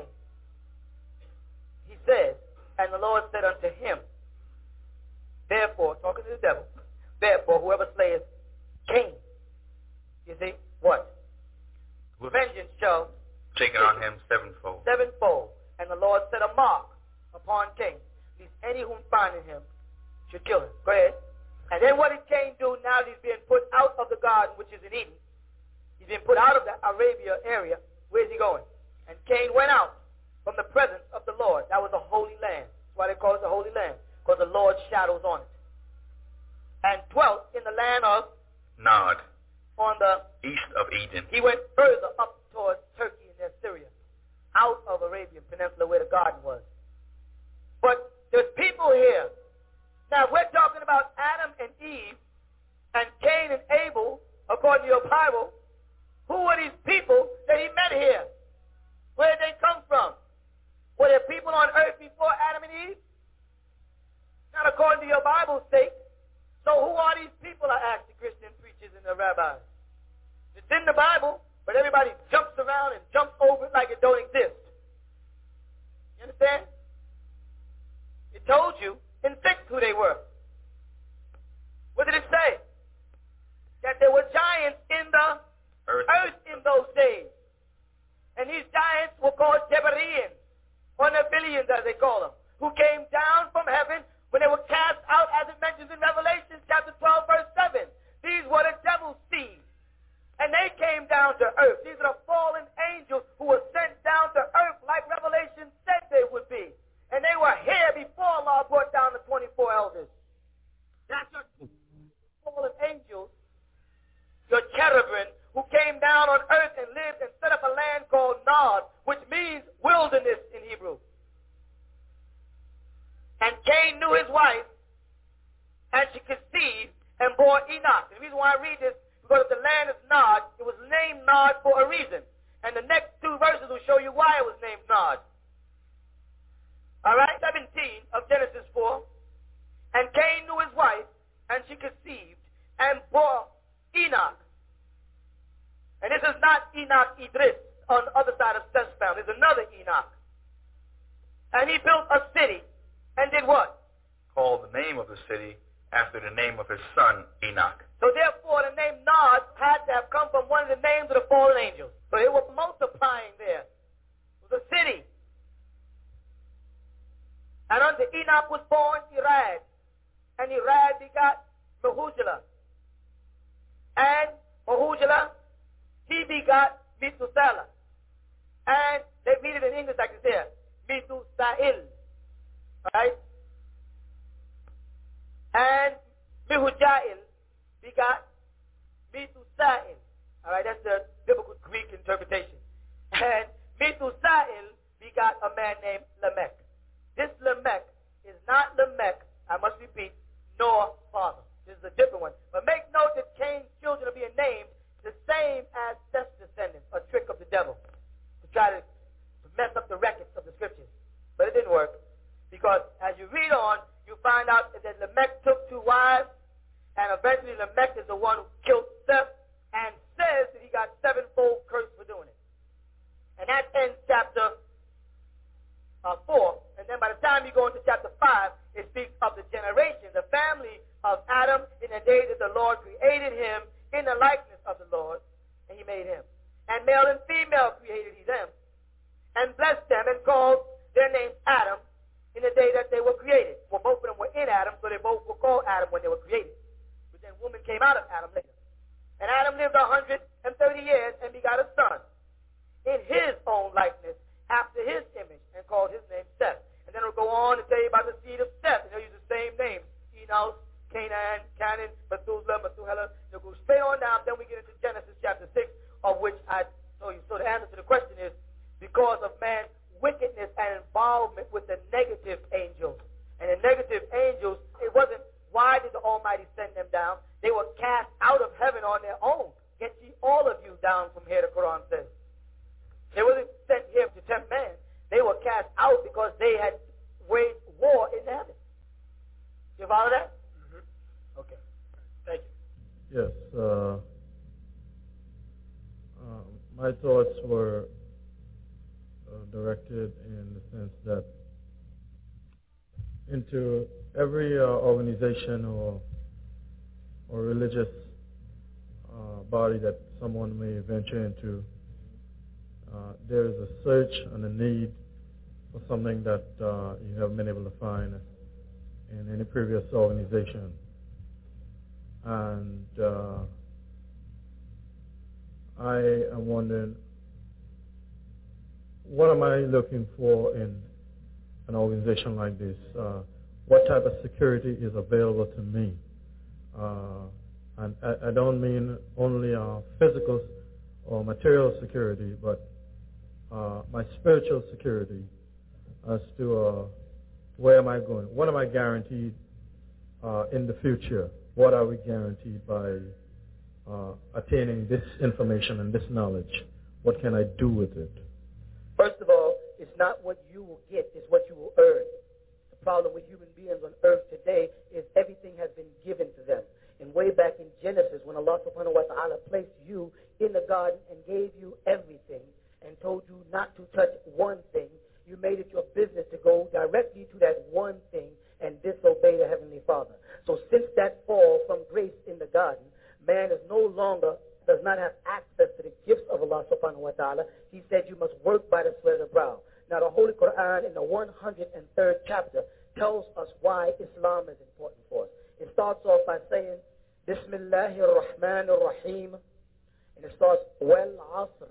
He said, and the Lord said unto him, therefore, talking to the devil, therefore whoever slayeth Cain, you see, what? Vengeance shall taken on him sevenfold. Sevenfold. And the Lord set a mark upon Cain, lest any whom finding him should kill him. Go ahead. And then what did Cain do now that he's being put out of the garden, which is in Eden? He's been put out of the Arabia area. Where's he going? And Cain went out from the presence of the Lord. That was a holy land. That's why they call it the Holy Land, because the Lord's shadows on it. And dwelt in the land of Nod, on the east of Eden. He went further up towards Turkey and Assyria, out of Arabian Peninsula where the garden was. But there's people here. Now, we're talking about Adam and Eve and Cain and Abel, according to your Bible. Who were these people that he met here? Where did they come from? Were there people on earth before Adam and Eve? Not according to your Bible's sake. So who are these people, I ask the Christian preachers and the rabbis? It's in the Bible, but everybody jumps around and jumps over it like it don't exist. You understand? It told you in six who they were. What did it say? That there were giants in the earth, earth in those days. And these giants were called Jebarians, or Nephilims as they call them, who came down from heaven when they were cast out, as it mentions in Revelation chapter twelve, verse seven. These were the devil's seed. And they came down to earth. These are the fallen angels who were sent down to earth like Revelation said they would be. And they were here before Allah brought down the twenty-four elders. That's your fallen angels, your cherubim, who came down on earth and lived and set up a land called Nod, which means wilderness in Hebrew. And Cain knew his wife, and she conceived and bore Enoch. And the reason why I read this, because the land is Nod, it was named Nod for a reason. And the next two verses will show you why it was named Nod. All right, seventeen of Genesis four. And Cain knew his wife, and she conceived and bore Enoch. And this is not Enoch Idris on the other side of Sethbound. There's another Enoch. And he built a city and did what? Called the name of the city after the name of his son Enoch. So therefore the name Nod had to have come from one of the names of the fallen angels. So they were multiplying there. It was a city. And unto Enoch was born Irad. And Irad begot Mehujalah. And Mehujalah, he begot Methuselah. And they read it in English like it's here. Methusael. Right? And Mehujael begot Methusael. All right, that's the biblical Greek interpretation. And Methusael begot a man named Lamech. This Lamech is not Lamech, I must repeat, nor father. This is a different one. But make note that Cain's children are being named the same as Seth's descendants, a trick of the devil to try to mess up the records of the scriptures. But it didn't work, because as you read on, you find out that Lamech took two wives, and eventually Lamech is the one who killed Seth, and says that he got sevenfold curse for doing it. And that ends chapter uh, four. And then by the time you go into chapter five, it speaks of the generation, the family of Adam in the day that the Lord created him in the likeness of the Lord, and he made him. And male and female created he them, and blessed them, and called their names Adam in the day that they were created. Well, both of them were in Adam, so they both were called Adam when they were created. But then woman came out of Adam later. And Adam lived one hundred thirty years and begot a son in his own likeness, after his image, and called his name Seth. And then it'll go on to tell you about the seed of Seth, and they'll use the same names: Enos, Canaan, Canaan, Methuselah, Methuselah. They'll go straight on down. Then we get into Genesis chapter six, of which I told you. So the answer to the question is, because of man's wickedness and involvement with the negative angels. And the negative angels, it wasn't, why did the Almighty send them down? They were cast out of heaven on their own. Get ye all of you down from here, the Quran says. They wasn't sent here to tempt man. They were cast out because they had waged war in heaven. You follow that? Mm-hmm. Okay. Thank you. Yes. Uh, uh, my thoughts were uh, directed in the sense that into every uh, organization or or religious uh, body that someone may venture into, uh, there is a search and a need for something that uh, you haven't been able to find in any previous organization. And uh, I am wondering, what am I looking for in an organization like this? Uh, what type of security is available to me? Uh, and I, I don't mean only uh, physical or material security, but uh, my spiritual security as to uh, where am I going? What am I guaranteed uh, in the future? What are we guaranteed by uh, attaining this information and this knowledge? What can I do with it? First of all, it's not what you will get, it's what you will earn. The problem with human beings on earth today is everything has been given to them. And way back in Genesis, when Allah subhanahu wa ta'ala placed you in the garden and gave you everything and told you not to touch one thing, you made it your business to go directly to that one thing and disobey the Heavenly Father. So since that fall from grace in the garden, man is no longer, does not have access to the gifts of Allah subhanahu wa ta'ala. He said you must work by the sweat of the brow. Now the Holy Quran in the one hundred third chapter tells us why Islam is important for us. It starts off by saying, Bismillahir Rahmanir Rahim, and it starts, Wal Asr.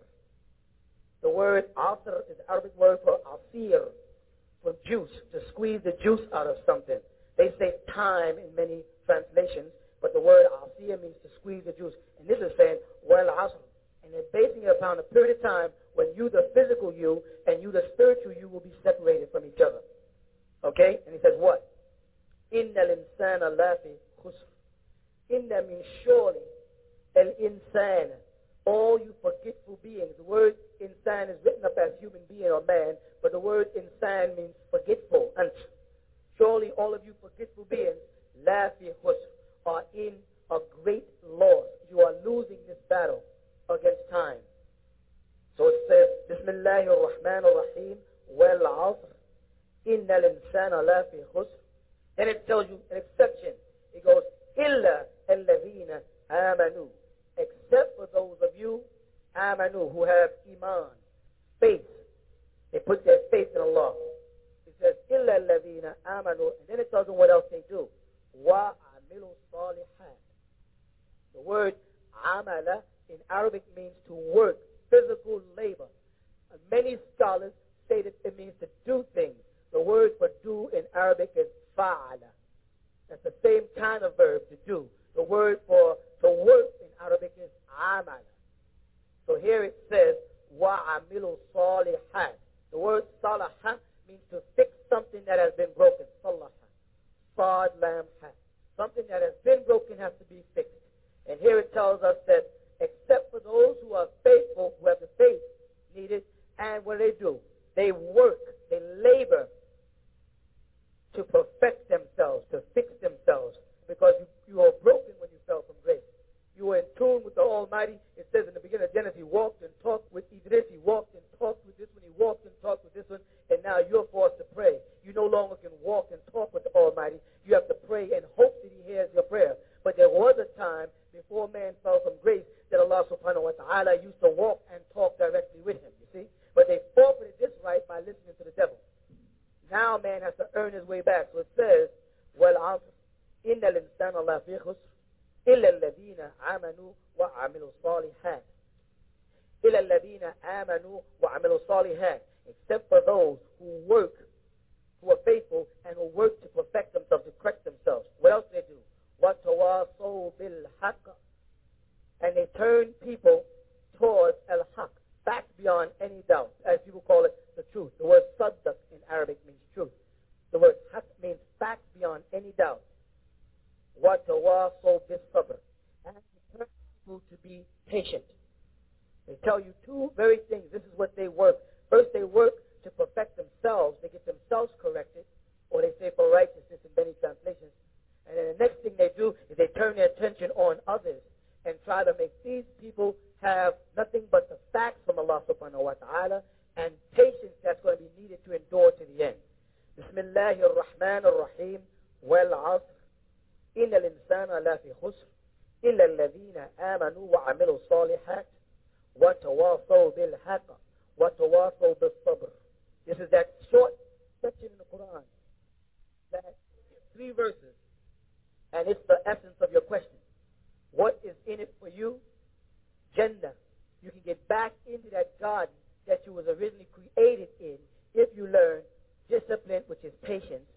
The word Asr is the Arabic word for asir, for juice, to squeeze the juice out of something. They say time in many translations, but the word asir means to squeeze the juice. And this is saying, Wal Asr. And they're basing it upon a period of time when you, the physical you, and you, the spiritual you, will be separated from each other. Okay? And he says what? Inna al-insana lafi khusr. Inna means surely, al-insan, all you forgetful beings. The word insan is written up as human being or man, but the word insan means forgetful. And surely all of you forgetful beings, lafi khusr, are in a great loss. You are losing this battle against time. So it says, Bismillahir Rahmanir Rahim, Wal Asr, Inna al-insana lafi khusr. Then it tells you an exception. It goes, Illa alladhina amanu, except for those of you, amanu, who have iman, faith. They put their faith in Allah. It says, Illa alladhina amanu, and then it tells them what else they do. Wa amilu salihat. The word amala in Arabic means to work, physical labor. And many scholars say that it means to do things. The word for do in Arabic is fa'ala. That's the same kind of verb, to do. The word for So work in Arabic is amal. So here it says, وَعَمِلُوا صَالِحًا. The word salaha means to fix something that has been broken. Salaha. Sad lam ha. Something that has been broken has to be fixed. And here it tells us that except for those who are faithful, who have the faith needed, and what do they do? They work, they labor to perfect themselves, to fix themselves, because you, you are broken when you fell from grace. You were in tune with the Almighty. It says in the beginning of Genesis, he walked and talked with Idris, he walked and talked with this one, he walked and talked with this one, and now you're forced to pray. You no longer can walk and talk with the Almighty. You have to pray and hope that he hears your prayer. But there was a time before man fell from grace that Allah subhanahu wa ta'ala used to walk and talk directly with him, you see. But they forfeited this right by listening to the devil. Now man has to earn his way back. So it says, وَالْعَصْرِ إِنَّ الْإِنسَانَ لَفِي خُسْرٍ إِلَّا الَّذِينَ آمَنُوا وَعَمِلُوا الصَّالِحَاتِ إِلَّا الَّذِينَ آمَنُوا وَعَمِلُوا الصَّالِحَاتِ. Except for those who work, who are faithful, and who work to perfect themselves, to correct themselves. What else do they do? وَتَوَاصَوْا بِالْحَقِّ. And they turn people towards al-haq, back beyond any doubt, as people call it, the truth. The word saddaq in Arabic means truth. The word haq means back beyond any doubt. وَتَوَاصَوْا بِالصَّبْرِ. And they turn people to be patient. They tell you two very things. This is what they work. First, they work to perfect themselves. They get themselves corrected, or they say for righteousness in many translations. And then the next thing they do is they turn their attention on others and try to make these people have nothing but the facts from Allah subhanahu wa ta'ala and patience that's going to be needed to endure to the end. Bismillahir Rahmanir Rahim. Wal 'asr. Innal insana lafi khusr illa alladhina amanu wa 'amilu salihat wa tawasaw bil haqq wa tawasaw bis sabr. This is that short section in the Quran. That three verses. And it's the essence of your question. What is in it for you? Jannah. You can get back into that garden that you was originally created in if you learn discipline, which is patience,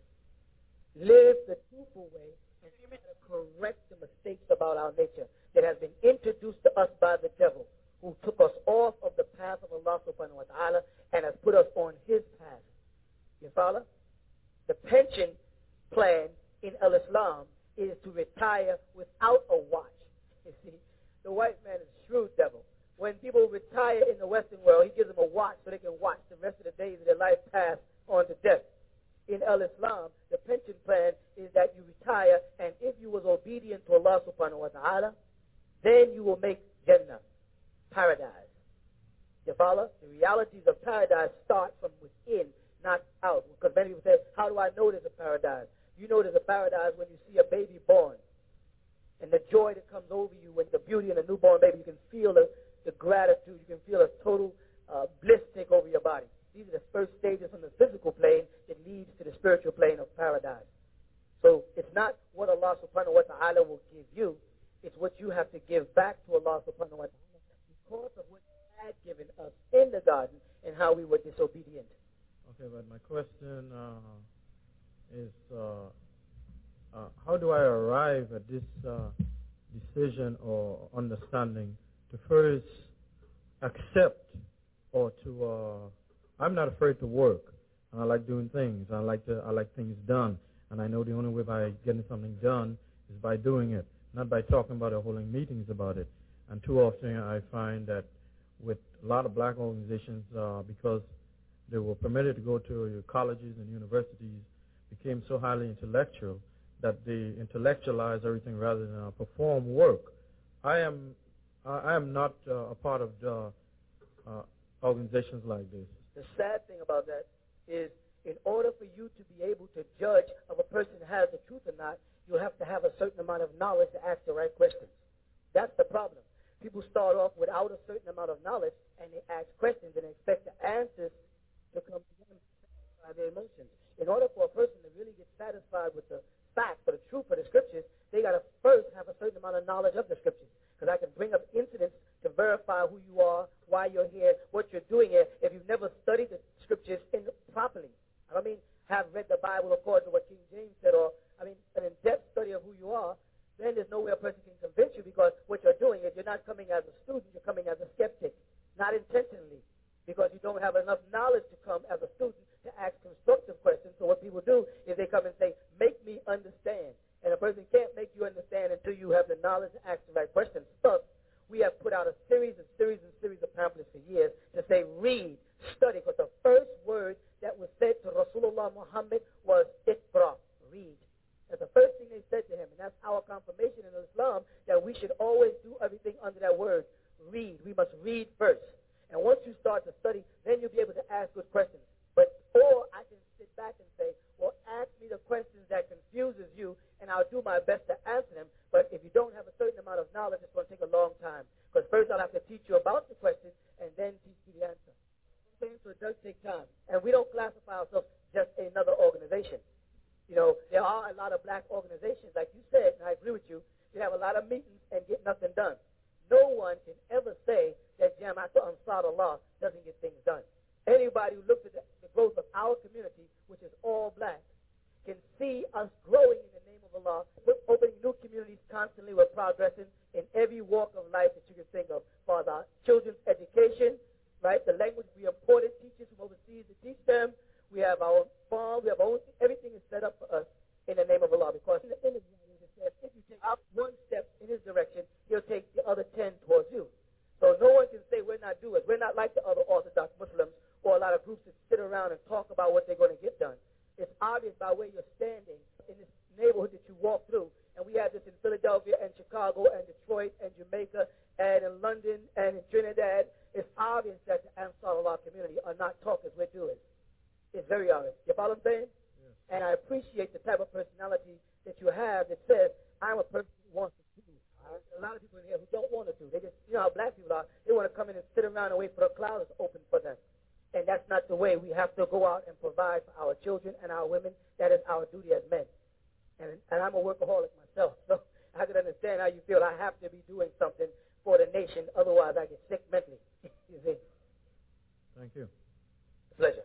live the truthful way, and try to correct the mistakes about our nature that has been introduced to us by the devil, who took us off of the path of Allah subhanahu wa ta'ala and has put us on his path. You follow? The pension plan in Al-Islam is to retire without a watch. You see, the white man is a shrewd devil. When people retire in the Western world, he gives them a watch so they can watch the rest of the days of their life pass on to death. In Al-Islam, the pension plan is that you retire, and if you was obedient to Allah subhanahu wa ta'ala, then you will make Jannah, paradise. You follow? The realities of paradise start from within, not out. Because many people say, how do I know there's a paradise? You know there's a paradise when you see a baby born. And the joy that comes over you when the beauty in a newborn baby, you can feel the, the gratitude, you can feel a total uh, bliss take over your body. These are the first stages from the physical plane that leads to the spiritual plane of paradise. So it's not what Allah subhanahu wa ta'ala will give you, it's what you have to give back to Allah subhanahu wa ta'ala because of what He had given us in the garden and how we were disobedient. Okay, but my question uh, is, uh, uh, how do I arrive at this uh, decision or understanding to first accept or to, uh, I'm not afraid to work. I like doing things. I like to, I like things done. And I know the only way by getting something done is by doing it, not by talking about it or holding meetings about it. And too often I find that with a lot of black organizations, uh, because they were permitted to go to colleges and universities, became so highly intellectual that they intellectualize everything rather than uh, perform work. I am I am not uh, a part of the, uh, organizations like this. The sad thing about that is in order for you to be able to judge if a person has the truth or not, you have to have a certain amount of knowledge to ask the right questions. That's the problem. People start off without a certain amount of knowledge and they ask questions and expect the answers to come to them by their emotions. In order for a person to really get satisfied with the facts or the truth of the scriptures, they got to first have a certain amount of knowledge of the scriptures. Because I can bring up incidents to verify who you are, why you're here, what you're doing here, if you've never studied the scriptures in properly. I don't mean have read the Bible according to what King James said, or I mean an in-depth study of who you are. Then there's no way a person can convince you, because student, you're coming as a skeptic, not intentionally, because you don't have enough knowledge to come as a student to ask constructive questions. So what people do is they come and say, make me understand. And a person can't make you understand until you have the knowledge to ask the right questions. Thus, we have put out a series and series and series of pamphlets for years to say, read, study, because the first word that was said to Rasulullah Muhammad was Iqra, read. That's the first thing they said to him, and that's our confirmation in Islam, that we should always do everything under that word, read. We must read first. And once you start to study, then you'll be able to ask good questions. But, or I can sit back and say, well, ask me the questions that confuses you, and I'll do my best to answer them. But if you don't have a certain amount of knowledge, it's going to take a long time. Because first I'll have to teach you about the question, and then teach you the answer. So it does take time. And we don't classify ourselves just another organization. You know, there are a lot of black organizations, like you said, and I agree with you, they have a lot of meetings and get nothing done. No one can ever say that Jama'at Ansarullah doesn't get things done. Anybody who looks at the, the growth of our community, which is all black, can see us growing in the name of Allah. We're opening new communities constantly. We're progressing in every walk of life that you can think of. For our children's education, right? The language, we imported teachers from overseas to teach them. We have our own farm. We have our own, everything is set up for us in the name of Allah. Because in the interview, it says, if you take out one step in his direction, he'll take the other ten towards you. So no one can say we're not doers. We're not like the other Orthodox Muslims or a lot of groups that sit around and talk about what they're going to get done. It's obvious by where you're standing in this neighborhood that you walk through. And we have this in Philadelphia and Chicago and Detroit and Jamaica and in London and in Trinidad. It's obvious that the Ansarullah community are not talkers, we're doers. It's very obvious. You follow what I'm saying? Yeah. And I appreciate the type of personality that you have that says, I'm a person who wants to do. Right? A lot of people in here who don't want to do. They just, you know how black people are. They want to come in and sit around and wait for the clouds to open for them. And that's not the way. We have to go out and provide for our children and our women. That is our duty as men. And, and I'm a workaholic myself, so I can understand how you feel. I have to be doing something for the nation, otherwise I get sick mentally. You see? Thank you. Pleasure.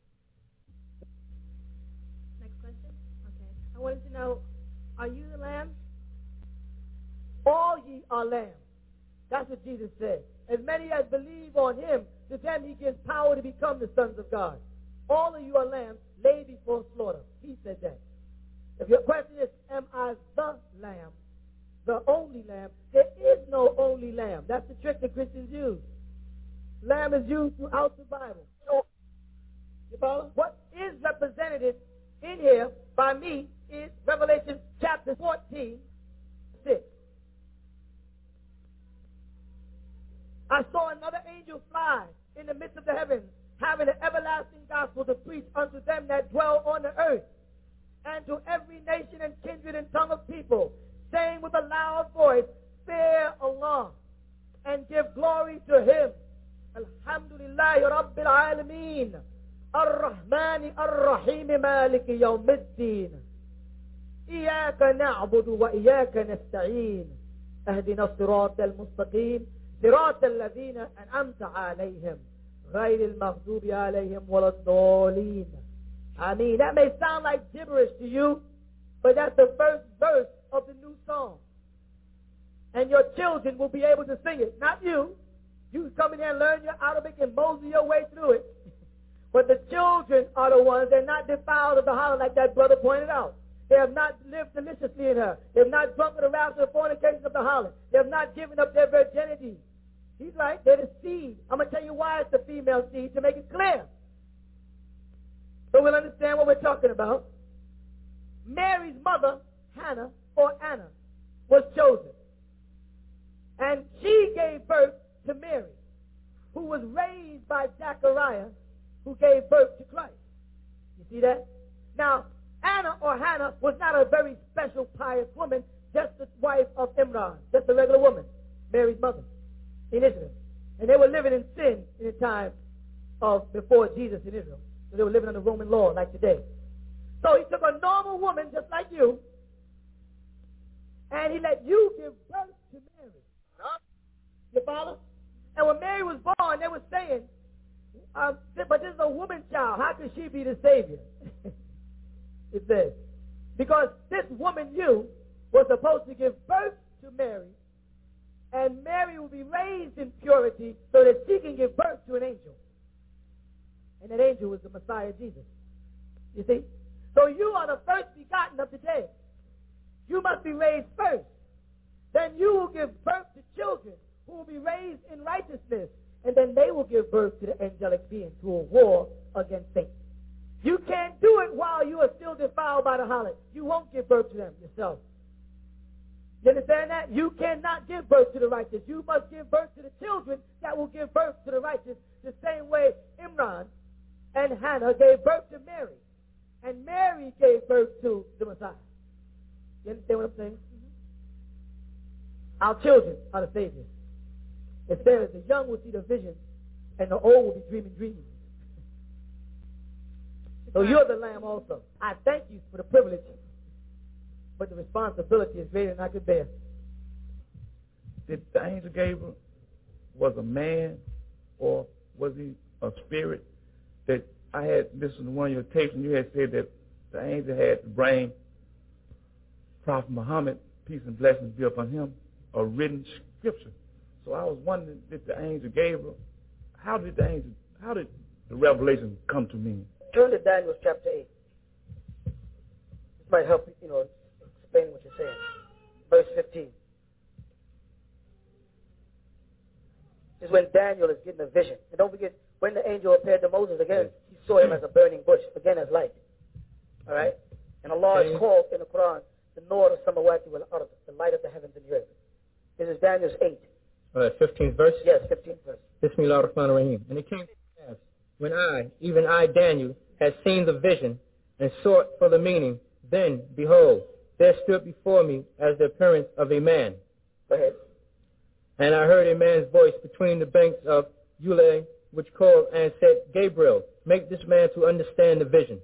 Next question? Okay. I wanted to know, are you the lamb? All ye are lambs. That's what Jesus said. As many as believe on him, to them he gives power to become the sons of God. All of you are lambs laid before slaughter. He said that. If your question is, am I the lamb, the only lamb, there is no only lamb. That's the trick that Christians use. Lamb is used throughout the Bible. So, you follow? What is represented in here by me is Revelation chapter fourteen, six. I saw another angel fly in the midst of the heavens, having an everlasting gospel to preach unto them that dwell on the earth, and to every nation and kindred and tongue of people, saying with a loud voice, fear Allah, and give glory to him. Alhamdulillahi Rabbil Alameen, Ar-Rahmani Ar-Rahim, Maliki Yawmiddin, Iyaka na'budu wa iyaka nasta'een, Ahdina as-sirata al-mustaqim, صراط الذين أنعمت عليهم غير المغضوب عليهم ولا الضالين. I mean, that may sound like gibberish to you, but that's the first verse of the new song. And your children will be able to sing it. Not you. You can come in here and learn your Arabic and mosey your way through it. But the children are the ones that are not defiled of the harlot, like that brother pointed out. They have not lived deliciously in her. They have not drunk with the wrath of the fornication of the harlot. They have not given up their virginity. He's right. They're the seed. I'm going to tell you why it's the female seed, to make it clear. So we'll understand what we're talking about. Mary's mother, Hannah, or Anna, was chosen. And she gave birth to Mary, who was raised by Zachariah, who gave birth to Christ. You see that? Now, Anna or Hannah was not a very special pious woman, just the wife of Imran, just a regular woman, Mary's mother, in Israel. And they were living in sin in the time of before Jesus in Israel. So they were living under Roman law like today. So he took a normal woman just like you, and he let you give birth to Mary. You follow? And when Mary was born, they were saying, um, but this is a woman child. How could she be the Savior? It says, because this woman, you, was supposed to give birth to Mary And Mary will be raised in purity so that she can give birth to an angel. And that angel was the Messiah, Jesus. You see? So you are the first begotten of the dead. You must be raised first. Then you will give birth to children who will be raised in righteousness. And then they will give birth to the angelic beings who will war against Satan. You can't do it while you are still defiled by the harlot. You won't give birth to them yourself. You understand that? You cannot give birth to the righteous. You must give birth to the children that will give birth to the righteous, the same way Imran and Hannah gave birth to Mary. And Mary gave birth to the Messiah. You understand what I'm saying? Mm-hmm. Our children are the saviors. It says the young will see the vision and the old will be dreaming dreams. So you're the lamb also. I thank you for the privilege, but the responsibility is greater than I could bear. Did the angel Gabriel was a man, or was he a spirit? That I had listened to one of your tapes, and you had said that the angel had to bring Prophet Muhammad, peace and blessings be upon him, a written scripture. So I was wondering, did the angel Gabriel, how did the angel, how did the revelation come to me? Turn to Daniel chapter eight. This might help, you know, explain what you're saying. Verse fifteen. This is when Daniel is getting a vision. And don't forget, when the angel appeared to Moses again, he saw him as a burning bush, again as light. All right? And Allah is called in the Quran, the Nur al-Samawati wal-Ard, the light of the heavens and the earth. This is Daniel's eight. Uh, fifteenth verse? Yes, fifteenth verse. Bismillah ar-Rahman ar-Rahim. And it came to pass, when I, even I, Daniel, had seen the vision and sought for the meaning, then, behold, there stood before me as the appearance of a man. Go ahead. And I heard a man's voice between the banks of Ulai, which called and said, Gabriel, make this man to understand the vision.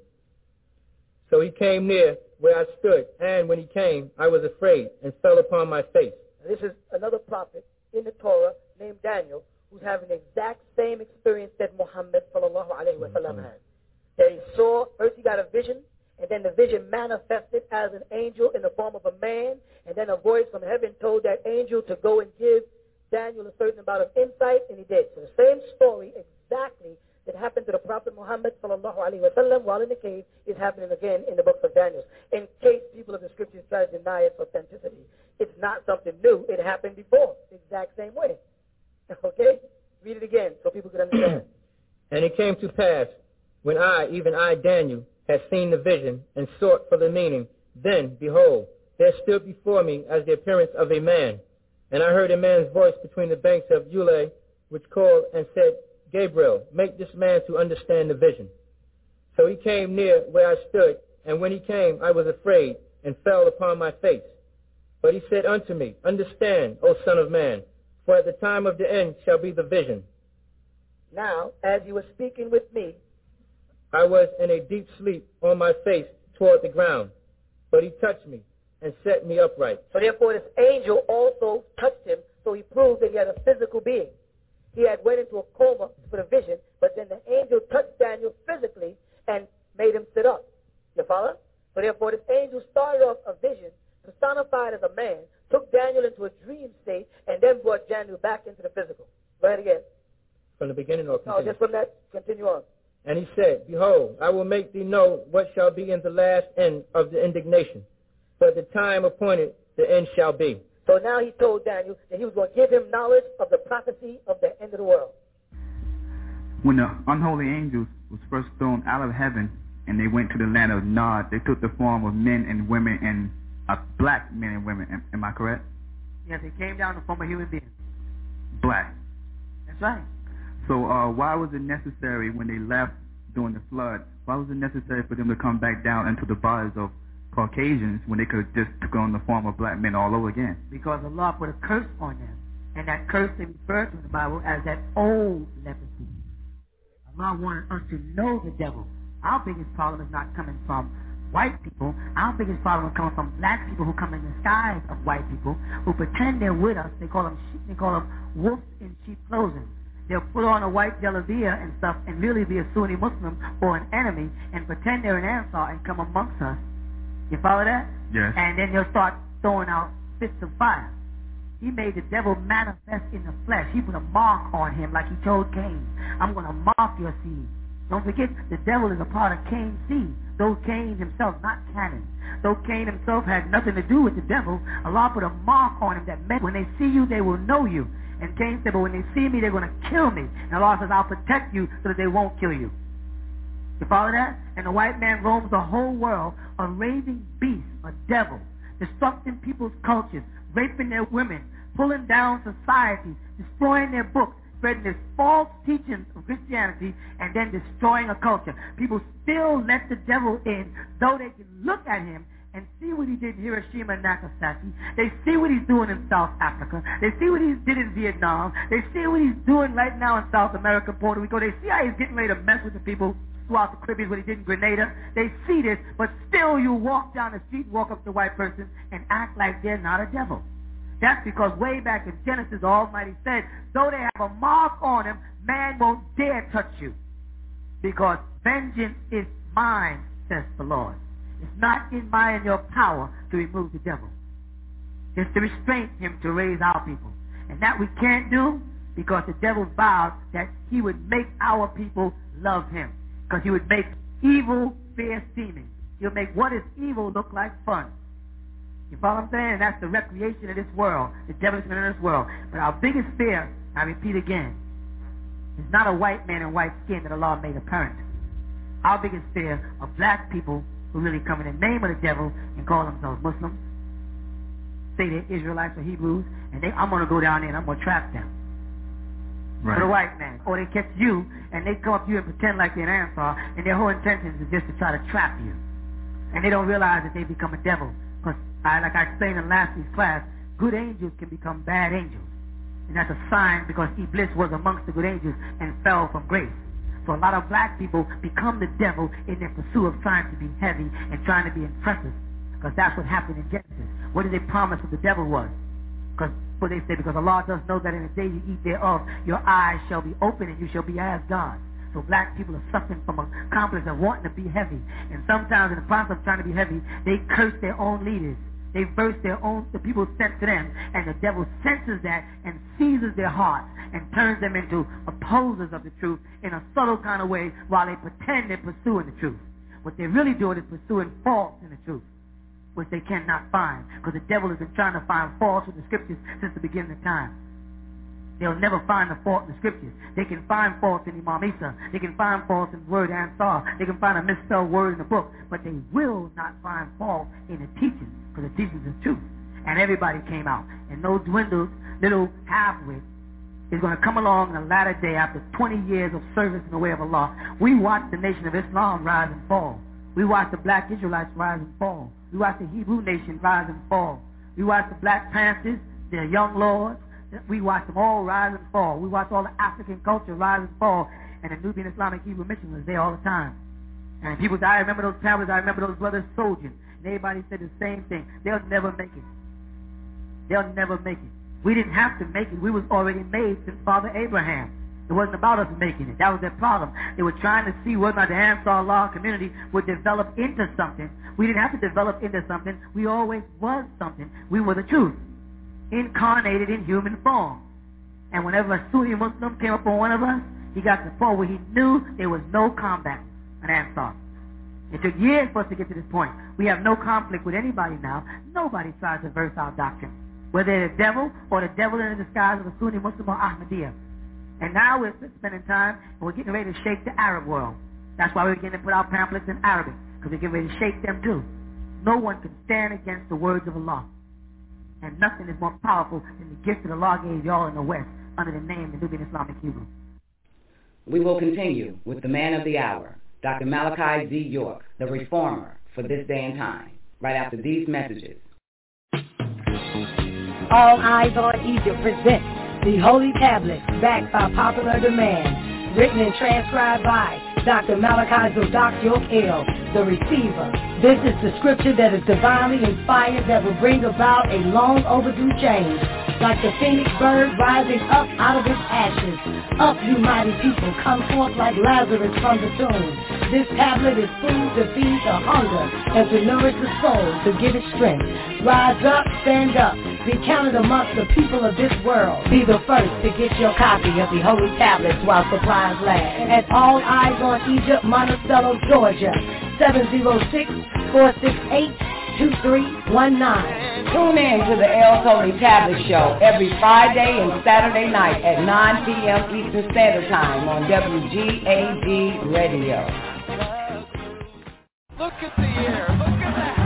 So he came near where I stood, and when he came, I was afraid and fell upon my face. Now, this is another prophet in the Torah named Daniel, who's having the exact same experience that Muhammad sallallahu alaihi wasallam had. That he saw, first he got a vision, and then the vision manifested as an angel in the form of a man, and then a voice from heaven told that angel to go and give Daniel a certain amount of insight, and he did. So the same story exactly that happened to the Prophet Muhammad sallallahu alaihi wasallam while in the cave is happening again in the books of Daniel. In case people of the scriptures try to deny its authenticity, it's not something new. It happened before, the exact same way. Okay? Read it again so people can understand. And it came to pass, when I, even I, Daniel, had seen the vision and sought for the meaning, then, behold, there stood before me as the appearance of a man. And I heard a man's voice between the banks of Ulai, which called and said, Gabriel, make this man to understand the vision. So he came near where I stood, and when he came, I was afraid and fell upon my face. But he said unto me, understand, O son of man, for at the time of the end shall be the vision. Now, as he was speaking with me, I was in a deep sleep on my face toward the ground, but he touched me and set me upright. So therefore this angel also touched him, so he proved that he had a physical being. He had went into a coma for the vision, but then the angel touched Daniel physically and made him sit up. You follow? So therefore this angel started off a vision, personified as a man, took Daniel into a dream state, and then brought Daniel back into the physical. Go ahead again. From the beginning or continue? No, just from that, continue on. And he said, behold, I will make thee know what shall be in the last end of the indignation. For the time appointed, the end shall be. So now he told Daniel that he was going to give him knowledge of the prophecy of the end of the world. When the unholy angels was first thrown out of heaven and they went to the land of Nod, they took the form of men and women and uh, black men and women. Am, am I correct? Yes, they came down in the form of human beings. Black. That's right. So uh, why was it necessary when they left during the flood, why was it necessary for them to come back down into the bodies of Caucasians when they could have just took on the form of black men all over again? Because Allah put a curse on them. And that curse they refer to in the Bible as that old leprosy. Allah wanted us to know the devil. Our biggest problem is not coming from white people. Our biggest problem is coming from black people who come in the disguise of white people, who pretend they're with us. They call them sheep, they call them wolves in sheep clothing. They'll put on a white jalabia and stuff and really be a Sunni Muslim or an enemy and pretend they're an Ansar and come amongst us. You follow that? Yes. And then they'll start throwing out fits of fire. He made the devil manifest in the flesh. He put a mark on him like he told Cain. I'm going to mark your seed. Don't forget, the devil is a part of Cain's seed. Though Cain himself, not Canaan. Though Cain himself had nothing to do with the devil, Allah put a mark on him that meant when they see you, they will know you. And Cain said, but when they see me, they're going to kill me. And Allah says, I'll protect you so that they won't kill you. You follow that? And the white man roams the whole world, a raving beast, a devil, disrupting people's cultures, raping their women, pulling down society, destroying their books, spreading this false teachings of Christianity, and then destroying a culture. People still let the devil in, though they can look at him and see what he did in Hiroshima and Nagasaki. They see what he's doing in South Africa. They see what he did in Vietnam. They see what he's doing right now in South America, Puerto Rico. They see how he's getting ready to mess with the people throughout the Caribbean, what he did in Grenada. They see this, but still you walk down the street, walk up to a white person, and act like they're not a devil. That's because way back in Genesis, the Almighty said, though they have a mark on them, man won't dare touch you. Because vengeance is mine, says the Lord. It's not in my and your power to remove the devil. It's to restrain him to raise our people. And that we can't do because the devil vowed that he would make our people love him. Because he would make evil fair seeming. He'll make what is evil look like fun. You follow what I'm saying? And that's the recreation of this world. The devil is in this world. But our biggest fear, I repeat again, is not a white man in white skin that Allah made apparent. Our biggest fear are black people who really come in the name of the devil and call themselves Muslims, say they're Israelites or Hebrews, and they, I'm going to go down there and I'm going to trap them. Right. For the white man. Or they catch you and they come up to you and pretend like they're an Ansar, and their whole intention is just to try to trap you. And they don't realize that they become a devil. Because, I, like I explained in last week's class, good angels can become bad angels. And that's a sign because Iblis was amongst the good angels and fell from grace. So a lot of black people become the devil in their pursuit of trying to be heavy and trying to be impressive. Because that's what happened in Genesis. What did they promise what the devil was? Because what they say, because Allah does know that in the day you eat thereof, your eyes shall be open and you shall be as God. So black people are suffering from a complex of wanting to be heavy. And sometimes in the process of trying to be heavy, they curse their own leaders. They verse their own, the people sent to them. And the devil senses that and seizes their hearts and turns them into opposers of the truth in a subtle kind of way while they pretend they're pursuing the truth. What they're really doing is pursuing faults in the truth, which they cannot find. Because the devil has been trying to find faults in the scriptures since the beginning of time. They'll never find a fault in the scriptures. They can find faults in Imam Isa. They can find faults in the word Ansar. They can find a misspelled word in the book. But they will not find fault in the teachings, because the teachings is truth. And everybody came out. And no dwindled little halfwit is going to come along in the latter day after twenty years of service in the way of Allah. We watched the nation of Islam rise and fall. We watched the black Israelites rise and fall. We watched the Hebrew nation rise and fall. We watched the Black Panthers, their young lords. We watched them all rise and fall. We watched all the African culture rise and fall. And the Nubian Islamic Hebrew mission was there all the time. And people said, I remember those tablets, I remember those brothers soldiering. And everybody said the same thing. They'll never make it. They'll never make it. We didn't have to make it. We was already made since Father Abraham. It wasn't about us making it. That was their problem. They were trying to see whether or not the Ansar Allah community would develop into something. We didn't have to develop into something. We always was something. We were the truth, incarnated in human form. And whenever a Sunni Muslim came up on one of us, he got to the point where he knew there was no combat, an Ansar. It took years for us to get to this point. We have no conflict with anybody now. Nobody tries to verse our doctrine, whether they're the devil or the devil in the disguise of a Sunni Muslim or Ahmadiyya. And now we're spending time and we're getting ready to shake the Arab world. That's why we're getting to put our pamphlets in Arabic, because we're getting ready to shake them too. No one can stand against the words of Allah. And nothing is more powerful than the gift that Allah gave y'all in the West under the name of the Nubian Islamic Hebrew. We will continue with the man of the hour, Doctor Malachi Z. York, the reformer for this day and time, right after these messages. All Eyes on Egypt presents the Holy Tablets, backed by popular demand, written and transcribed by Doctor Malachi Zodak York L, the receiver. This is the scripture that is divinely inspired that will bring about a long overdue change. Like the phoenix bird rising up out of its ashes. Up, you mighty people, come forth like Lazarus from the tomb. This tablet is food to feed the hunger and to nourish the soul, to give it strength. Rise up, stand up, be counted amongst the people of this world. Be the first to get your copy of the holy tablets while supplies last. At All Eyes on Egypt, Monticello, Georgia, seven zero six, four six eight, two three one nine. Tune in to the El Holy Tablet Show every Friday and Saturday night at nine p.m. Eastern Standard Time on W G A G Radio. Look at the air. Look at the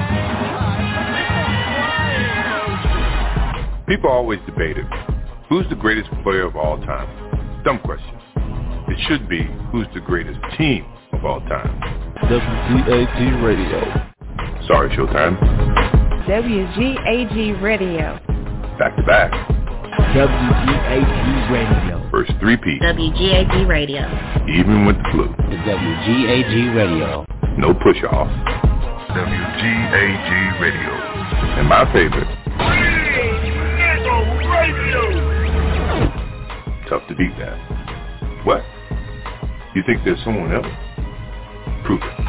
hang. People always debated, who's the greatest player of all time? Dumb question. It should be, who's the greatest team of all time? W G A G Radio. Sorry, Showtime. W G A G Radio. Back to back. W G A G Radio. First three-peat. W G A G Radio. Even with the flu. The W G A G Radio. No push-off. W G A G Radio. And my favorite. Radio. Tough to beat that. What? You think there's someone else? Prove it.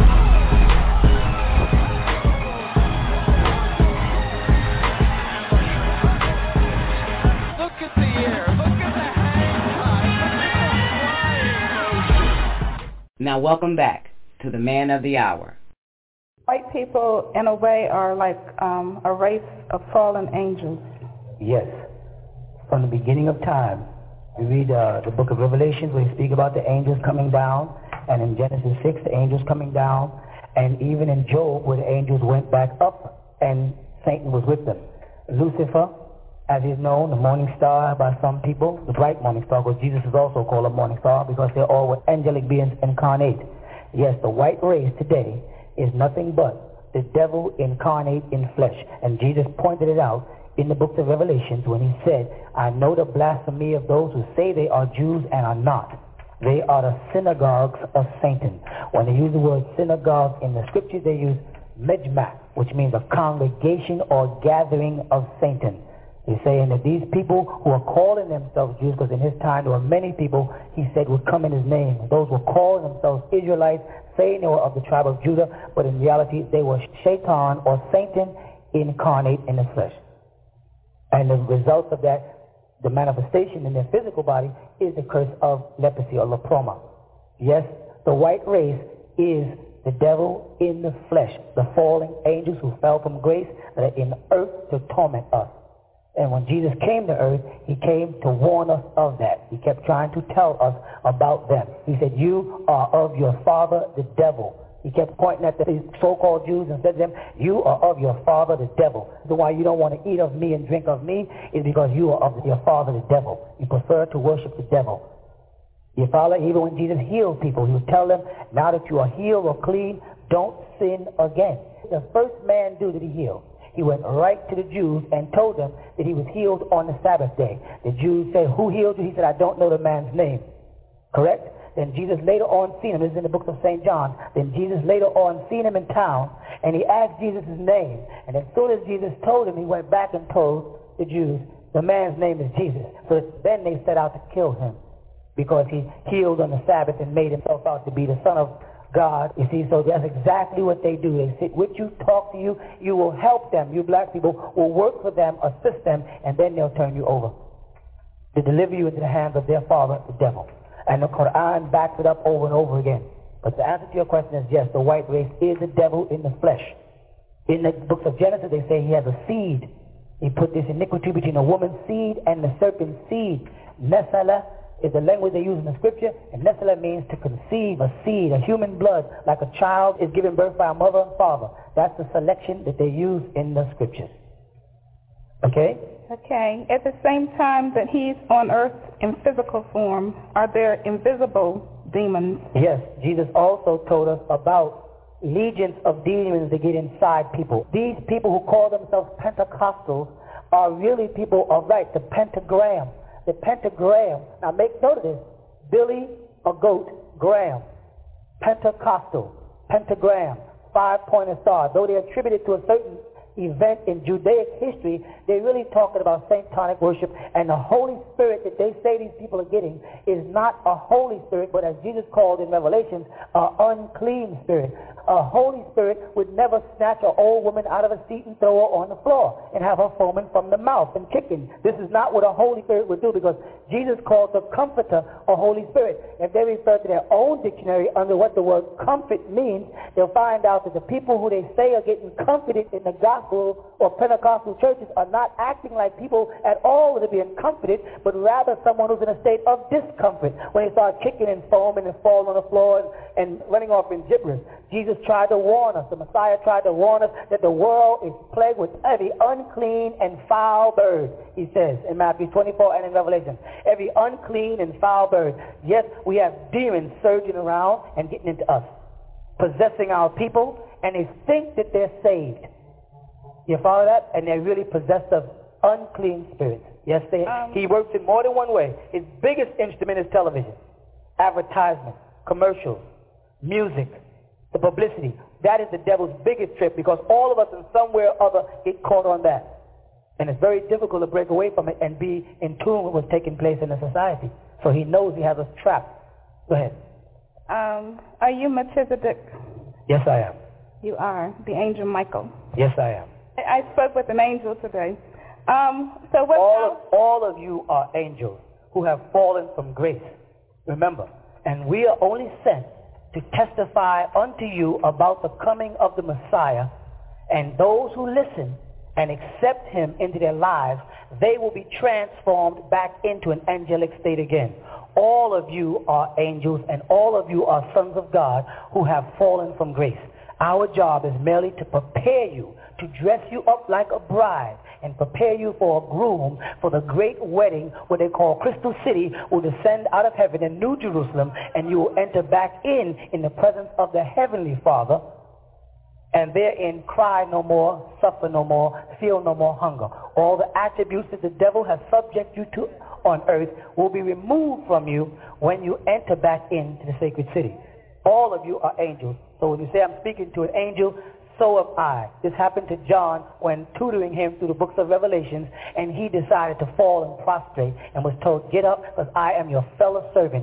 Now welcome back to the Man of the Hour. White people, in a way, are like um, a race of fallen angels. Yes. From the beginning of time, we read uh, the book of Revelation where you speak about the angels coming down, and in Genesis six, the angels coming down, and even in Job where the angels went back up and Satan was with them. Lucifer, as is known, the morning star by some people, the bright morning star, because Jesus is also called a morning star because they're all angelic beings incarnate. Yes, the white race today is nothing but the devil incarnate in flesh. And Jesus pointed it out in the book of Revelations when he said, I know the blasphemy of those who say they are Jews and are not. They are the synagogues of Satan. When they use the word synagogue in the scriptures, they use mejmah, which means a congregation or gathering of Satan. He's saying that these people who are calling themselves Jews, because in his time there were many people, he said, would come in his name. Those were calling themselves Israelites, saying they were of the tribe of Judah, but in reality they were Shaitan or Satan incarnate in the flesh. And the result of that, the manifestation in their physical body, is the curse of leprosy or leproma. Yes, the white race is the devil in the flesh, the fallen angels who fell from grace that are in the earth to torment us. And when Jesus came to earth, he came to warn us of that. He kept trying to tell us about them. He said, you are of your father, the devil. He kept pointing at the so-called Jews and said to them, you are of your father, the devil. The why you don't want to eat of me and drink of me is because you are of your father, the devil. You prefer to worship the devil. Your father, even when Jesus healed people, he would tell them, now that you are healed or clean, don't sin again. The first man do that he healed. He went right to the Jews and told them that he was healed on the Sabbath day. The Jews said, who healed you? He said, I don't know the man's name. Correct? Then Jesus later on seen him. This is in the book of Saint John. Then Jesus later on seen him in town, and he asked Jesus' name. And as soon as Jesus told him, he went back and told the Jews, the man's name is Jesus. So then they set out to kill him because he healed on the Sabbath and made himself out to be the Son of God. You see, so that's exactly what they do. They sit with you, talk to you. You will help them. You black people will work for them, assist them, and then they'll turn you over to deliver you into the hands of their father, the devil. And the Quran backs it up over and over again. But the answer to your question is yes, the white race is the devil in the flesh. In the books of Genesis, they say he has a seed. He put this iniquity between a woman's seed and the serpent's seed. Nesala is the language they use in the scripture, and Nesala means to conceive a seed, a human blood, like a child is given birth by a mother and father. That's the selection that they use in the scriptures. Okay? Okay. At the same time that he's on earth in physical form, are there invisible demons? Yes. Jesus also told us about legions of demons that get inside people. These people who call themselves Pentecostals are really people of right, the pentagram. The pentagram. Now make note of this. Billy, a goat, Graham. Pentecostal, pentagram, five-pointed star. Though they attribute it to a certain event in Judaic history, they're really talking about Satanic worship, and the Holy Spirit that they say these people are getting is not a Holy Spirit, but as Jesus called in Revelations, an unclean spirit. A Holy Spirit would never snatch an old woman out of a seat and throw her on the floor and have her foaming from the mouth and kicking. This is not what a Holy Spirit would do, because Jesus calls the Comforter a Holy Spirit. If they refer to their own dictionary under what the word comfort means, they'll find out that the people who they say are getting comforted in the gospel or Pentecostal churches are not acting like people at all that are being comforted, but rather someone who's in a state of discomfort when they start kicking and foaming and falling on the floor and, and running off in gibberish. Jesus tried to warn us, the Messiah tried to warn us that the world is plagued with every unclean and foul bird, he says in Matthew twenty-four and in Revelation. Every unclean and foul bird. Yes, we have demons surging around and getting into us, possessing our people, and they think that they're saved. You follow that? And they're really possessed of unclean spirits. Yes, they, um, he works in more than one way. His biggest instrument is television, advertisement, commercials, music, the publicity. That is the devil's biggest trick, because all of us in some way or other get caught on that. And it's very difficult to break away from it and be in tune with what's taking place in the society. So he knows he has us trapped. Go ahead. Um, are you Melchizedek? Yes, I am. You are. The angel Michael. Yes, I am. I, I spoke with an angel today. Um, so what all, of, all of you are angels who have fallen from grace. Remember, and we are only sent to testify unto you about the coming of the Messiah, and those who listen and accept him into their lives, they will be transformed back into an angelic state again. All of you are angels, and all of you are sons of God who have fallen from grace. Our job is merely to prepare you, to dress you up like a bride, and prepare you for a groom for the great wedding, what they call Crystal City, will descend out of heaven in New Jerusalem, and you will enter back in in the presence of the Heavenly Father, and therein cry no more, suffer no more, feel no more hunger. All the attributes that the devil has subject you to on earth will be removed from you when you enter back into the sacred city. All of you are angels. So when you say I'm speaking to an angel, so am I. This happened to John when tutoring him through the books of Revelations, and he decided to fall and prostrate and was told, get up, because I am your fellow servant.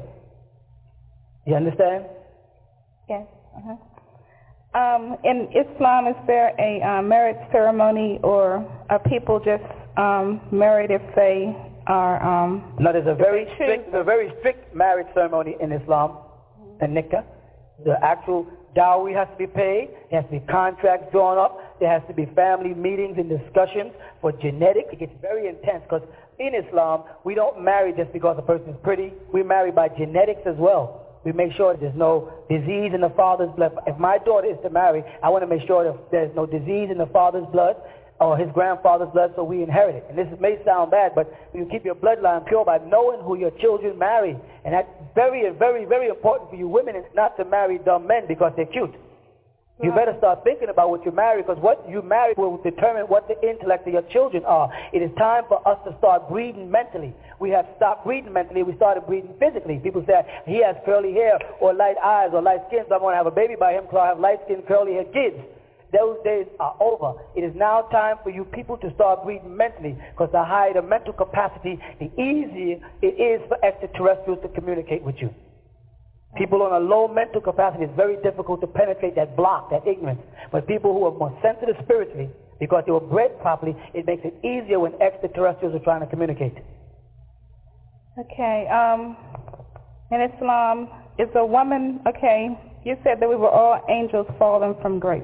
You understand? Yes. Uh-huh. Um, in Islam, is there a uh, marriage ceremony, or are people just um, married if they are... Um, no, there's a very strict, there's a very strict marriage ceremony in Islam, the nikah. The actual dowry has to be paid. There has to be contracts drawn up. There has to be family meetings and discussions for genetics. It gets very intense, because in Islam, we don't marry just because a person is pretty. We marry by genetics as well. We make sure that there's no disease in the father's blood. If my daughter is to marry, I want to make sure that there's no disease in the father's blood or his grandfather's blood, so we inherit it. And this may sound bad, but you keep your bloodline pure by knowing who your children marry. And that's very, very, very important for you women, not to marry dumb men because they're cute. You better start thinking about what you marry, because what you marry will determine what the intellect of your children are. It is time for us to start breeding mentally. We have stopped breeding mentally. We started breeding physically. People say, he has curly hair or light eyes or light skin, so I'm going to have a baby by him because I have light-skinned, curly-haired kids. Those days are over. It is now time for you people to start breeding mentally, because the higher the mental capacity, the easier it is for extraterrestrials to communicate with you. People on a low mental capacity, it's very difficult to penetrate that block, that ignorance. But people who are more sensitive spiritually, because they were bred properly, it makes it easier when extraterrestrials are trying to communicate. Okay. Um, in Islam, is a woman, okay, you said that we were all angels fallen from grace.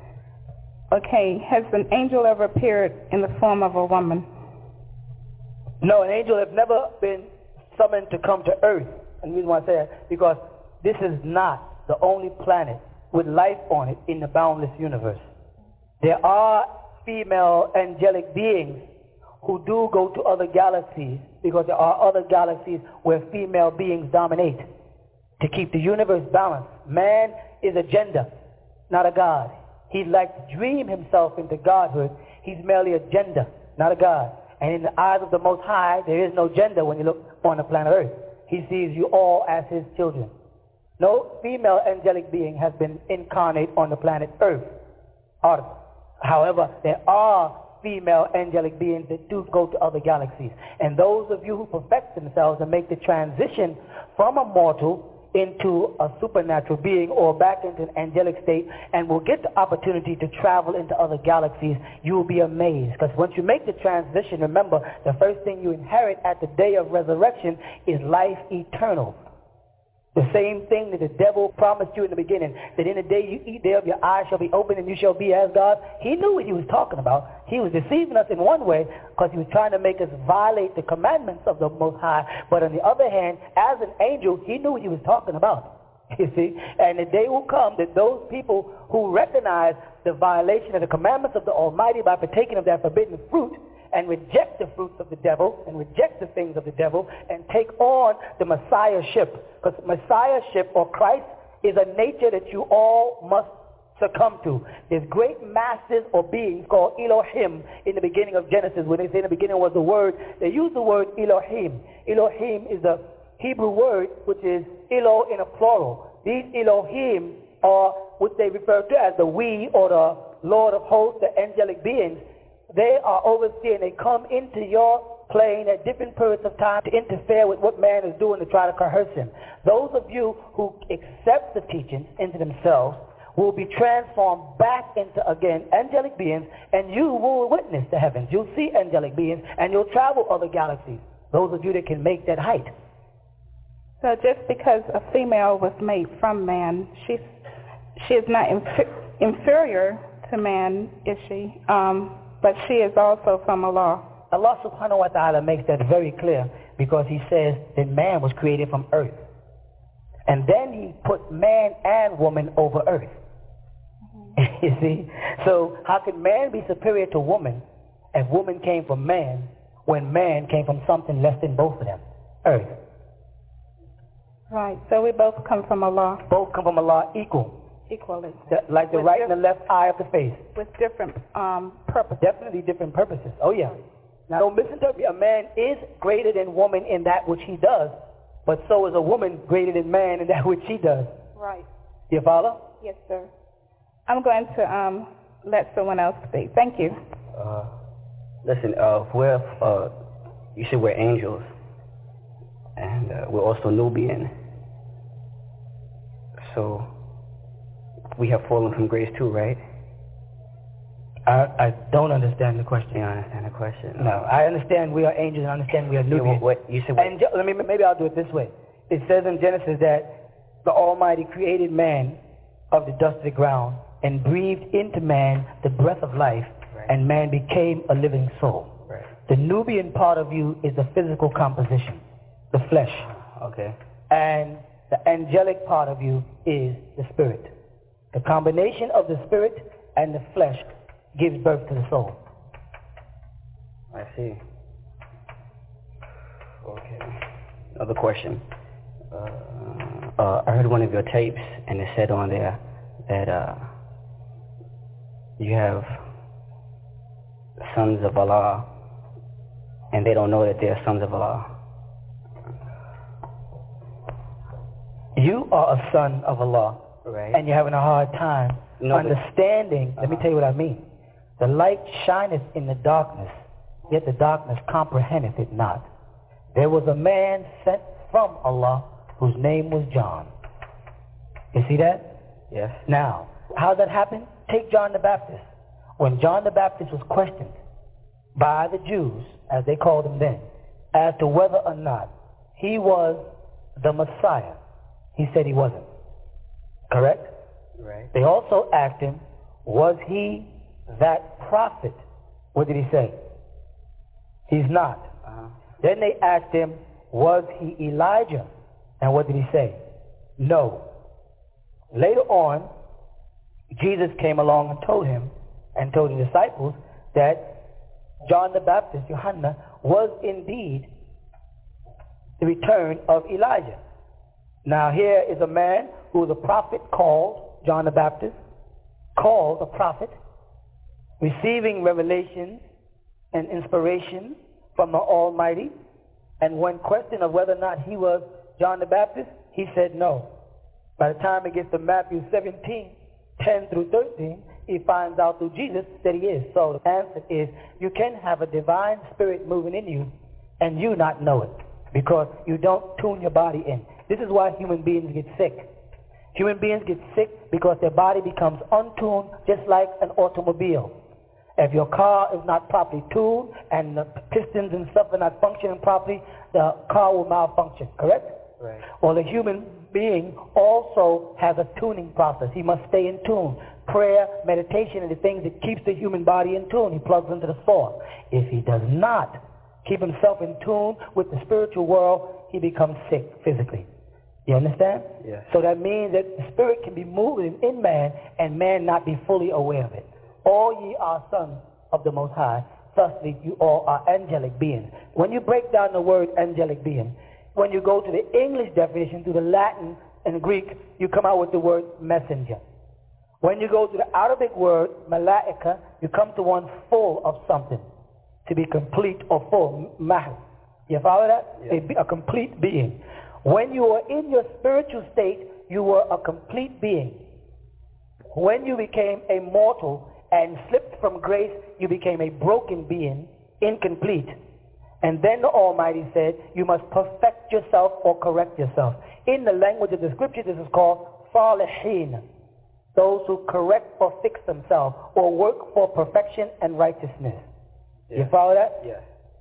Okay, has an angel ever appeared in the form of a woman? No, an angel has never been summoned to come to earth. And the reason why I say that, because this is not the only planet with life on it in the boundless universe. There are female angelic beings who do go to other galaxies, because there are other galaxies where female beings dominate to keep the universe balanced. Man is a gender, not a god. He'd like to dream himself into godhood. He's merely a gender, not a god. And in the eyes of the Most High, there is no gender when you look on the planet Earth. He sees you all as his children. No female angelic being has been incarnate on the planet Earth. Art. However, there are female angelic beings that do go to other galaxies. And those of you who perfect themselves and make the transition from a mortal into a supernatural being or back into an angelic state and will get the opportunity to travel into other galaxies, you will be amazed. Because once you make the transition, remember, the first thing you inherit at the day of resurrection is life eternal. The same thing that the devil promised you in the beginning, that in the day you eat thereof your eyes shall be open and you shall be as God. He knew what he was talking about. He was deceiving us in one way because he was trying to make us violate the commandments of the Most High. But on the other hand, as an angel, he knew what he was talking about. You see? And the day will come that those people who recognize the violation of the commandments of the Almighty by partaking of that forbidden fruit and reject the fruits of the devil and reject the things of the devil and take on the Messiahship. Because Messiahship or Christ is a nature that you all must succumb to. There's great masters or beings called Elohim in the beginning of Genesis. When they say in the beginning was the word, they use the word Elohim. Elohim is a Hebrew word which is Elo in a plural. These Elohim are what they refer to as the we or the Lord of hosts, the angelic beings. They are overseeing. They come into your plane at different periods of time to interfere with what man is doing to try to coerce him. Those of you who accept the teachings into themselves will be transformed back into, again, angelic beings, and you will witness the heavens. You'll see angelic beings, and you'll travel other galaxies. Those of you that can make that height. So just because a female was made from man, she's, she is not inf- inferior to man, is she? Um, but she is also from Allah. Allah subhanahu wa ta'ala makes that very clear because he says that man was created from earth. And then he put man and woman over earth. Mm-hmm. You see? So how can man be superior to woman if woman came from man when man came from something less than both of them? Earth. Right. So we both come from Allah. Both come from Allah equal. Equally. The, like the With right diff- and the left eye of the face. With different um, purposes. Definitely different purposes. Oh yeah. Now don't misinterpret. A man is greater than woman in that which he does, but so is a woman greater than man in that which she does. Right. You follow? Yes, sir. I'm going to um, let someone else speak. Thank you. Uh, listen, uh, we're, uh, you said we're angels, and uh, we're also Nubian. So we have fallen from grace too, right? I, I don't understand the question. You don't understand the question? No, I understand we are angels and I understand we are Nubians. Yeah, well, what, you said what? And let me, maybe I'll do it this way. It says in Genesis that the Almighty created man of the dust of the ground and breathed into man the breath of life, right. And man became a living soul. Right. The Nubian part of you is the physical composition, the flesh. Okay. And the angelic part of you is the spirit. The combination of the spirit and the flesh gives birth to the soul. I see. Okay. Another question. Uh, uh, I heard one of your tapes, and it said on there that uh, you have sons of Allah, and they don't know that they're sons of Allah. You are a son of Allah, right? And you're having a hard time no, understanding. But, uh-huh. Let me tell you what I mean. The light shineth in the darkness, yet the darkness comprehendeth it not. There was a man sent from Allah whose name was John. You see that? Yes. Now, how did that happen? Take John the Baptist. When John the Baptist was questioned by the Jews, as they called him then, as to whether or not he was the Messiah, he said he wasn't. Correct? Right. They also asked him, was he that prophet? What did he say? He's not. Uh-huh. Then they asked him, was he Elijah? And what did he say? No. Later on, Jesus came along and told him and told the disciples that John the Baptist, Yohanan, was indeed the return of Elijah. Now here is a man who is a prophet called John the Baptist, called a prophet, receiving revelations and inspiration from the Almighty, and when questioned of whether or not he was John the Baptist, he said no. By the time it gets to Matthew seventeen, ten through thirteen, he finds out through Jesus that he is. So the answer is, you can have a divine spirit moving in you and you not know it because you don't tune your body in. This is why human beings get sick. Human beings get sick because their body becomes untuned, just like an automobile. If your car is not properly tuned and the pistons and stuff are not functioning properly, the car will malfunction, correct? Right. Well, the human being also has a tuning process. He must stay in tune. Prayer, meditation are the things that keeps the human body in tune. He plugs into the source. If he does not keep himself in tune with the spiritual world, he becomes sick physically. You understand? Yeah. So that means that the spirit can be moving in man and man not be fully aware of it. All ye are sons of the Most High, thusly you all are angelic beings. When you break down the word angelic being, when you go to the English definition, to the Latin and Greek, you come out with the word messenger. When you go to the Arabic word malaika, you come to one full of something, to be complete or full. Mahl. You follow that? Yeah. A, a complete being. When you were in your spiritual state, you were a complete being. When you became a mortal and slipped from grace, you became a broken being, incomplete. And then the Almighty said, you must perfect yourself or correct yourself. In the language of the scripture, this is called salihin, those who correct or fix themselves or work for perfection and righteousness. Yeah. You follow that? Yeah.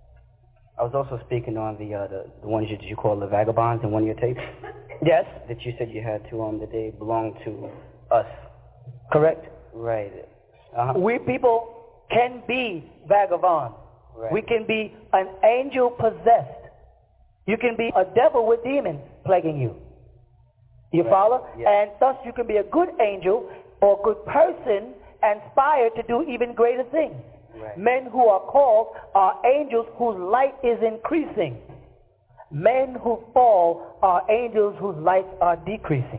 I was also speaking on the uh, the, the ones that you call the vagabonds in one of your tapes. Yes. That you said you had to um that they belong to us. Correct. Right. Uh-huh. We people can be vagabonds. Right. We can be an angel possessed. You can be a devil with demons plaguing you. You right. follow? Yeah. And thus you can be a good angel or good person inspired to do even greater things. Right. Men who are called are angels whose light is increasing. Men who fall are angels whose lights are decreasing.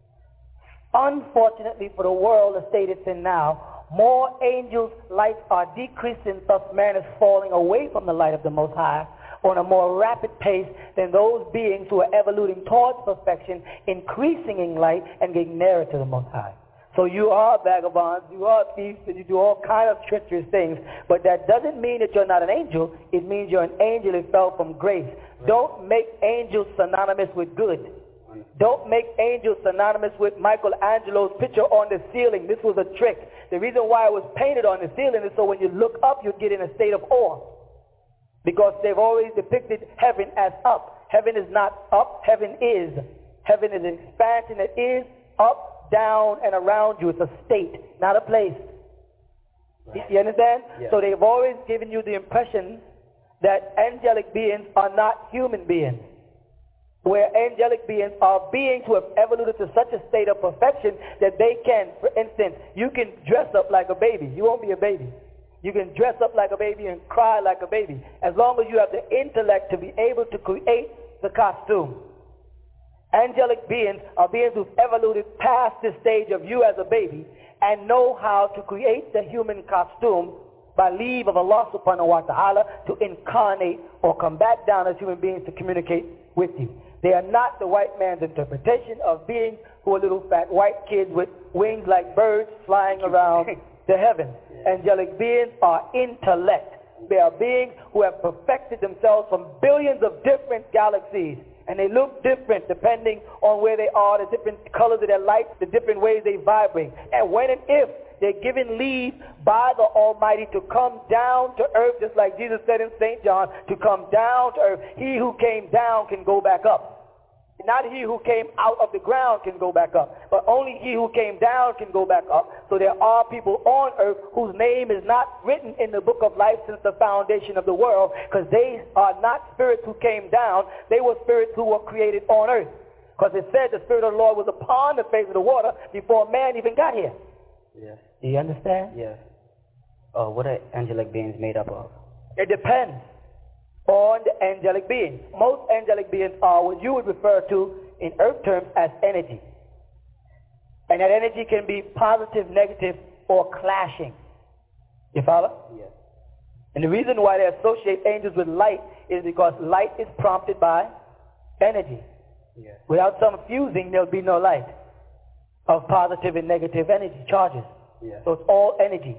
Unfortunately for the world, the state it's in now, more angels' lights are decreasing, thus man is falling away from the light of the Most High on a more rapid pace than those beings who are evoluting towards perfection, increasing in light and getting nearer to the Most High. So you are vagabonds, you are thieves, and you do all kinds of treacherous things, but that doesn't mean that you're not an angel. It means you're an angel that fell from grace. Right. Don't make angels synonymous with good. Don't make angels synonymous with Michelangelo's picture on the ceiling. This was a trick. The reason why it was painted on the ceiling is so when you look up, you get in a state of awe. Because they've always depicted heaven as up. Heaven is not up, heaven is. Heaven is an expansion that is up, down, and around you. It's a state, not a place. Right. You understand? Yeah. So they've always given you the impression that angelic beings are not human beings. Where angelic beings are beings who have evoluted to such a state of perfection that they can, for instance, you can dress up like a baby. You won't be a baby. You can dress up like a baby and cry like a baby, as long as you have the intellect to be able to create the costume. Angelic beings are beings who've evoluted past the stage of you as a baby and know how to create the human costume by leave of Allah subhanahu wa ta'ala to incarnate or come back down as human beings to communicate with you. They are not the white man's interpretation of beings who are little fat white kids with wings like birds flying around the heaven. Angelic beings are intellect. They are beings who have perfected themselves from billions of different galaxies. And they look different depending on where they are, the different colors of their light, the different ways they vibrate. And when and if they're given leave by the Almighty to come down to earth, just like Jesus said in Saint John, to come down to earth, he who came down can go back up. Not he who came out of the ground can go back up, but only he who came down can go back up. So there are people on earth whose name is not written in the book of life since the foundation of the world, because they are not spirits who came down. They were spirits who were created on earth, because it said the Spirit of the Lord was upon the face of the water before man even got here. Yes. Do you understand? Yes. Uh, what are angelic beings made up of? It depends on the angelic being. Most angelic beings are what you would refer to in earth terms as energy. And that energy can be positive, negative, or clashing. You follow? Yes. And the reason why they associate angels with light is because light is prompted by energy. Yes. Without some fusing, there'll be no light of positive and negative energy charges. Yeah. So it's all energy.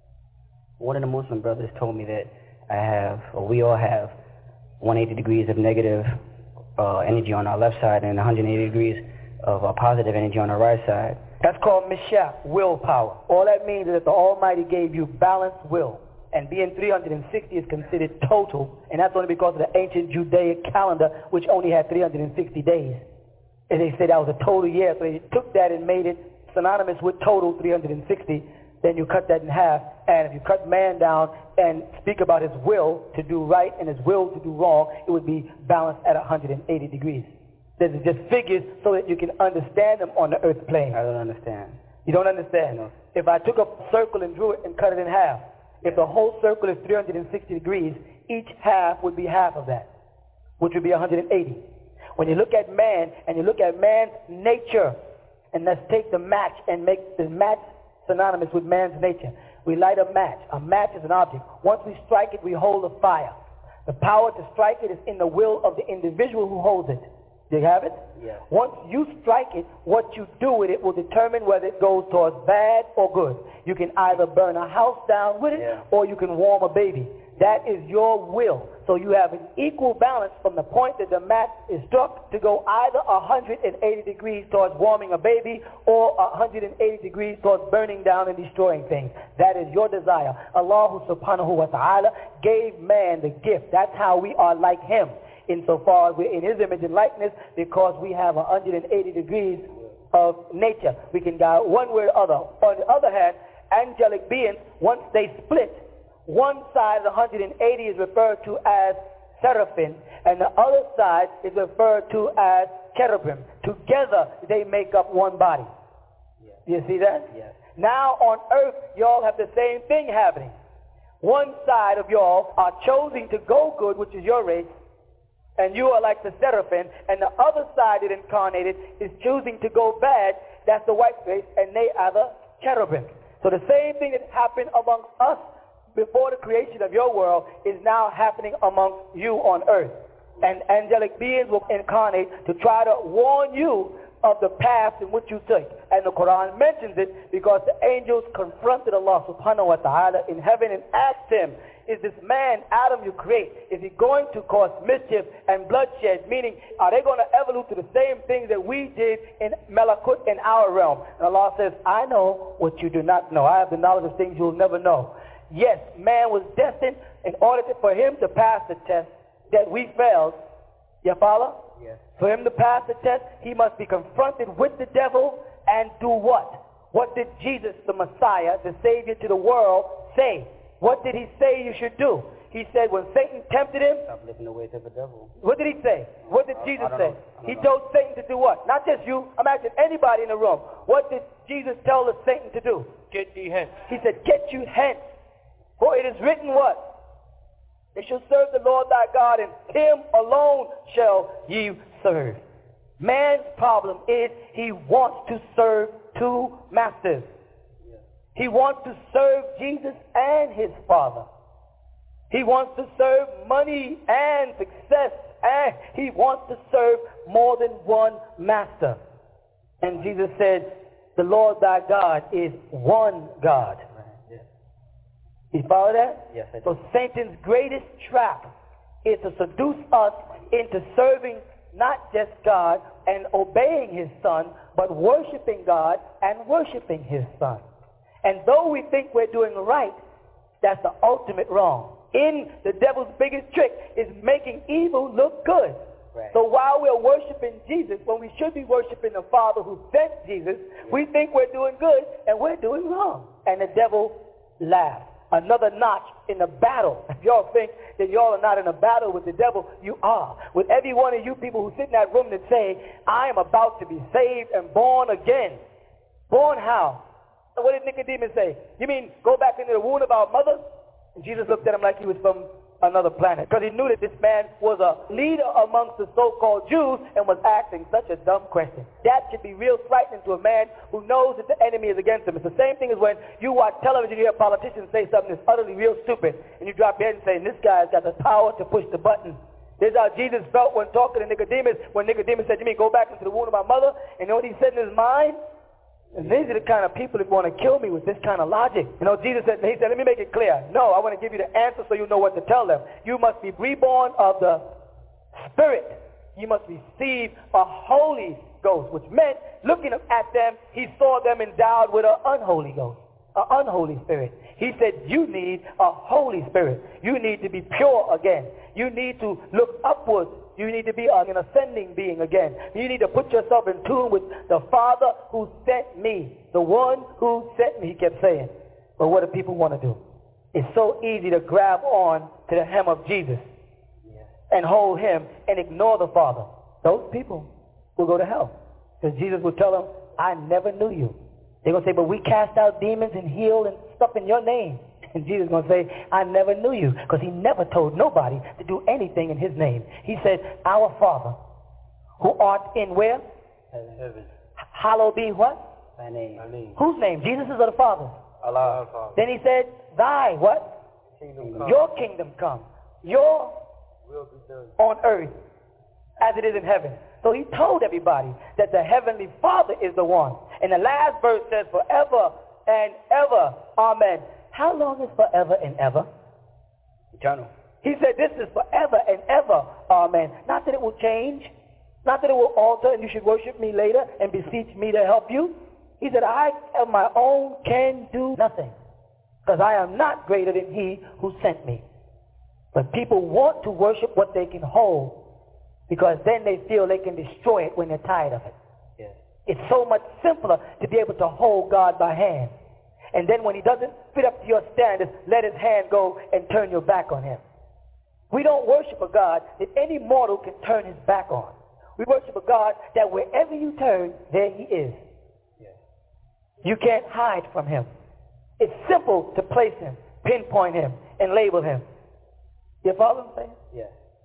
One of the Muslim brothers told me that I have, or we all have, one hundred eighty degrees of negative uh, energy on our left side and one hundred eighty degrees of uh, positive energy on our right side. That's called mishah, willpower. All that means is that the Almighty gave you balanced will. And being three hundred sixty is considered total, and that's only because of the ancient Judaic calendar, which only had three hundred sixty days. And they said that was a total year, so they took that and made it synonymous with total three hundred sixty. Then you cut that in half, and if you cut man down and speak about his will to do right and his will to do wrong, it would be balanced at one hundred eighty degrees. This is just figures so that you can understand them on the earth plane. I don't understand. You don't understand? No. If I took a circle and drew it and cut it in half, if the whole circle is three hundred sixty degrees, each half would be half of that, which would be one hundred eighty. When you look at man and you look at man's nature, and let's take the match and make the match synonymous with man's nature. We light a match. A match is an object. Once we strike it, we hold a fire. The power to strike it is in the will of the individual who holds it. Do you have it? Yeah. Once you strike it, what you do with it will determine whether it goes towards bad or good. You can either burn a house down with it, yeah, or you can warm a baby. That is your will. So you have an equal balance from the point that the match is struck to go either one hundred eighty degrees towards warming a baby or one hundred eighty degrees towards burning down and destroying things. That is your desire. Allah subhanahu wa ta'ala gave man the gift. That's how we are like him, insofar as we're in his image and likeness, because we have one hundred eighty degrees of nature. We can go one way or the other. On the other hand, angelic beings, once they split, one side of the one hundred eighty is referred to as seraphim, and the other side is referred to as cherubim. Together, they make up one body. Yes. You see that? Yes. Now on earth, y'all have the same thing happening. One side of y'all are choosing to go good, which is your race, and you are like the seraphim, and the other side that incarnated is choosing to go bad, that's the white race, and they are the cherubim. So the same thing that happened amongst us before the creation of your world is now happening amongst you on earth. And angelic beings will incarnate to try to warn you of the path in which you take. And the Quran mentions it because the angels confronted Allah subhanahu wa ta'ala in heaven and asked him, is this man, Adam, you create, is he going to cause mischief and bloodshed? Meaning, are they going to evolve to the same things that we did in Malakut, in our realm? And Allah says, I know what you do not know. I have the knowledge of things you will never know. Yes, man was destined in order to, for him to pass the test that we failed. You follow? Yes. For him to pass the test, he must be confronted with the devil and do what? What did Jesus, the Messiah, the Savior to the world, say? What did he say you should do? He said when Satan tempted him, stop living the ways of the devil. What did he say? What did I, Jesus I say? He know. told Satan to do what? Not just you. I'm asking anybody in the room. What did Jesus tell the Satan to do? Get thee hence. He said, get you hence. For it is written what? They shall serve the Lord thy God, and him alone shall ye serve. Man's problem is he wants to serve two masters. He wants to serve Jesus and his Father. He wants to serve money and success, and he wants to serve more than one master. And Jesus said, the Lord thy God is one God. You follow that? Yes, I do. So Satan's greatest trap is to seduce us into serving not just God and obeying his Son, but worshiping God and worshiping his Son. And though we think we're doing right, that's the ultimate wrong. In the devil's biggest trick is making evil look good. Right. So while we're worshiping Jesus, when we should be worshiping the Father who sent Jesus, yeah, we think we're doing good and we're doing wrong. And the devil laughs. Another notch in the battle. If y'all think that y'all are not in a battle with the devil, you are. With every one of you people who sit in that room that say, I am about to be saved and born again. Born how? What did Nicodemus say? You mean go back into the womb of our mother? And Jesus looked at him like he was from another planet, because he knew that this man was a leader amongst the so-called Jews and was asking such a dumb question. That should be real frightening to a man who knows that the enemy is against him. It's the same thing as when you watch television, you hear politicians say something that's utterly real stupid, and you drop your head and say, this guy's got the power to push the button. This is how Jesus felt when talking to Nicodemus, when Nicodemus said, you mean go back into the womb of my mother? And you know what he said in his mind? And these are the kind of people that want to kill me with this kind of logic. You know, Jesus said, he said, let me make it clear. No, I want to give you the answer so you know what to tell them. You must be reborn of the Spirit. You must receive a Holy Ghost, which meant looking at them, he saw them endowed with an unholy ghost, an unholy spirit. He said, you need a Holy Spirit. You need to be pure again. You need to look upwards. You need to be an ascending being again. You need to put yourself in tune with the Father who sent me, the one who sent me, he kept saying. But what do people want to do? It's so easy to grab on to the hem of Jesus and hold him and ignore the Father. Those people will go to hell. Because Jesus will tell them, I never knew you. They're going to say, but we cast out demons and heal and stuff in your name. And Jesus is going to say, I never knew you. Because he never told nobody to do anything in his name. He said, our Father, who art in where? Heaven. Hallowed be what? Thy name. Whose name? Jesus is or the Father? Allah. Then he said, thy what? Kingdom come. Your kingdom come. Your Will be done. On earth as it is in heaven. So he told everybody that the Heavenly Father is the one. And the last verse says, forever and ever. Amen. How long is forever and ever? Eternal. He said this is forever and ever. Amen. Not that it will change. Not that it will alter and you should worship me later and beseech me to help you. He said, I of my own can do nothing. Because I am not greater than he who sent me. But people want to worship what they can hold because then they feel they can destroy it when they're tired of it. Yes. It's so much simpler to be able to hold God by hand. And then when he doesn't fit up to your standards, let his hand go and turn your back on him. We don't worship a God that any mortal can turn his back on. We worship a God that wherever you turn, there he is. Yes. You can't hide from him. It's simple to place him, pinpoint him, and label him. You follow what I'm saying? Yes.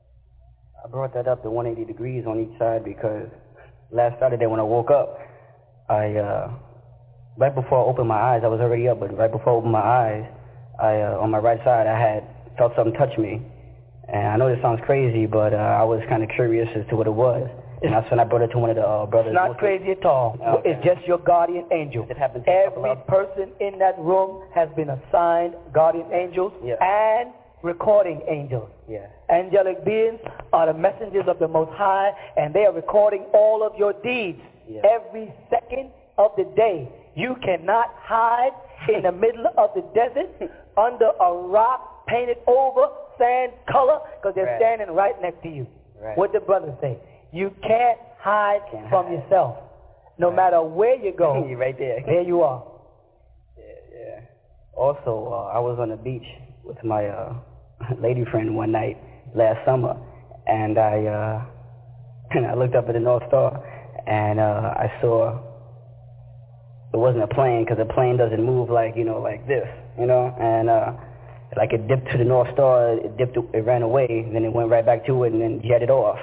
I brought that up to one hundred eighty degrees on each side because last Saturday when I woke up, I, uh, right before I opened my eyes, I was already up, but right before I opened my eyes, I, uh, on my right side, I had felt something touch me. And I know this sounds crazy, but uh, I was kind of curious as to what it was. And that's when I brought it to one of the uh, brothers. It's not crazy at all. Okay. It's just your guardian angel. It happened to Every person in that room has been assigned guardian angels yeah. and recording angels. Yeah. Angelic beings are the messengers of the Most High, and they are recording all of your deeds yeah. every second of the day. You cannot hide in the middle of the desert under a rock painted over sand color because they're right. standing right next to you. Right. What the brothers say? You can't hide can't from hide. yourself. No right. matter where you go, You're right there. There you are. Yeah, yeah. Also, uh, I was on the beach with my uh, lady friend one night last summer, and I uh, and I looked up at the North Star, and uh, I saw it wasn't a plane because a plane doesn't move like you know like this, you know, and uh, like it dipped to the North Star, it dipped, it ran away, and then it went right back to it, and then jetted off.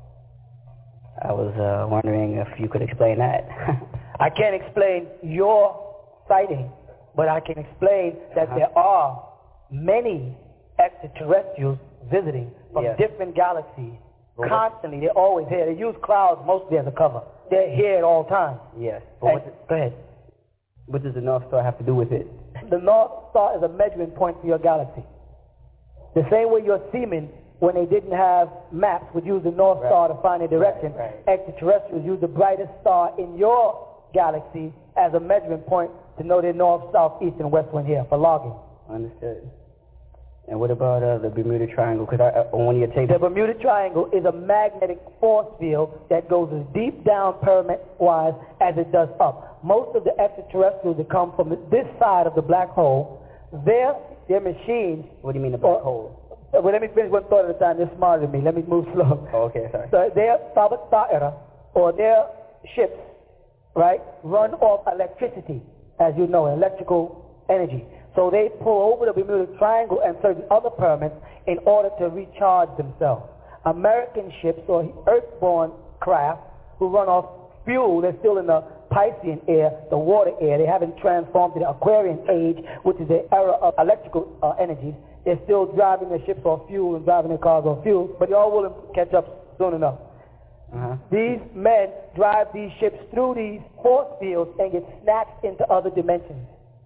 I was uh, wondering if you could explain that. I can't explain your sighting, but I can explain that uh-huh. there are many extraterrestrials visiting from yes. different galaxies. But constantly, they're always here. They use clouds mostly as a cover. They're here at all times. Yes. But what, go ahead. What does the North Star have to do with it? The North Star is a measuring point for your galaxy. The same way your seamen, when they didn't have maps, would use the North right. Star to find their direction. Right, right. Extraterrestrials use the brightest star in your galaxy as a measuring point to know their north, south, east, and west one here for logging. Understood. And what about uh, the Bermuda Triangle? Because I, on one of your tapes... The Bermuda Triangle is a magnetic force field that goes as deep down pyramid-wise as it does up. Most of the extraterrestrials that come from this side of the black hole, their, their machines... What do you mean the black or, hole? Well, let me finish one thought at a time. They're smarter than me. Let me move slow. Oh, okay, sorry. So their Sabat Ta'ira, or their ships, right, run off electricity, as you know, electrical energy. So they pull over the Bermuda Triangle and certain other pyramids in order to recharge themselves. American ships or earthborne craft who run off fuel, they're still in the Piscean air, the water air. They haven't transformed to the Aquarian age, which is the era of electrical uh, energies. They're still driving their ships off fuel and driving their cars off fuel, but they all will catch up soon enough. Uh-huh. These men drive these ships through these force fields and get snatched into other dimensions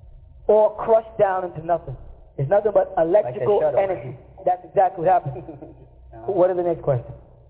or crushed down into nothing. It's nothing but electrical like energy. That's exactly what happens. uh, what is the next question?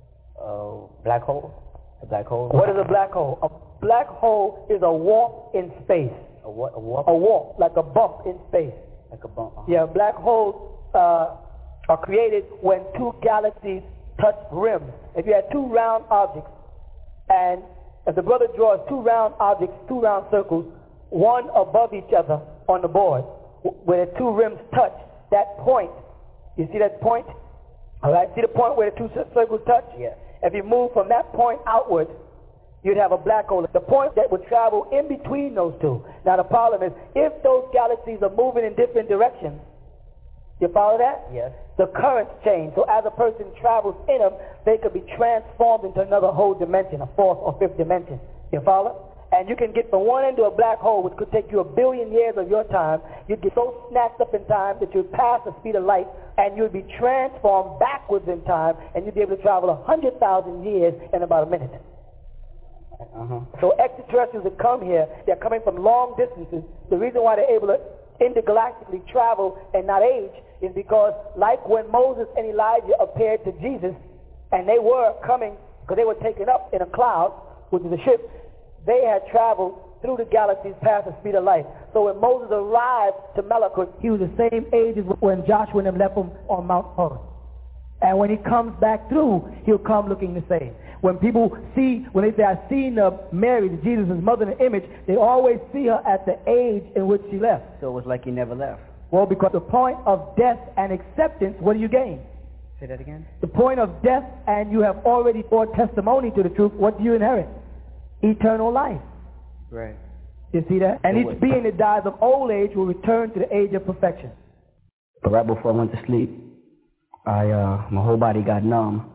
Uh, black hole? A black hole? What is a black hole? A black hole is a warp in space. A what? A warp? A warp, like a bump in space. Like a bump. Uh-huh. Yeah, black holes uh, are created when two galaxies touch rims. If you had two round objects, and if the brother draws two round objects, two round circles, one above each other on the board, where the two rims touch, that point, you see that point? All right, see the point where the two circles touch? Yeah. If you move from that point outward, you'd have a black hole. The point that would travel in between those two. Now the problem is, if those galaxies are moving in different directions, you follow that? Yes. The currents change. So as a person travels in them, they could be transformed into another whole dimension, a fourth or fifth dimension. You follow? And you can get from one end to a black hole, which could take you a billion years of your time. You'd get so snatched up in time that you'd pass the speed of light, and you'd be transformed backwards in time, and you'd be able to travel a hundred thousand years in about a minute. Uh-huh. So extraterrestrials that come here, they're coming from long distances. The reason why they're able to intergalactically travel and not age is because, like when Moses and Elijah appeared to Jesus, and they were coming, because they were taken up in a cloud, which is a ship, they had traveled through the galaxies past the speed of light. So when Moses arrived to Malakut, he was the same age as when Joshua and them left him on Mount Horeb. And when he comes back through, he'll come looking the same. When people see, when they say, I've seen uh, Mary, Jesus' mother in the image, they always see her at the age in which she left. So it was like he never left. Well, because the point of death and acceptance, what do you gain? Say that again? The point of death, and you have already bore testimony to the truth, what do you inherit? Eternal life. Right. You see that? And each being that dies of old age will return to the age of perfection. But right before I went to sleep, I uh, my whole body got numb.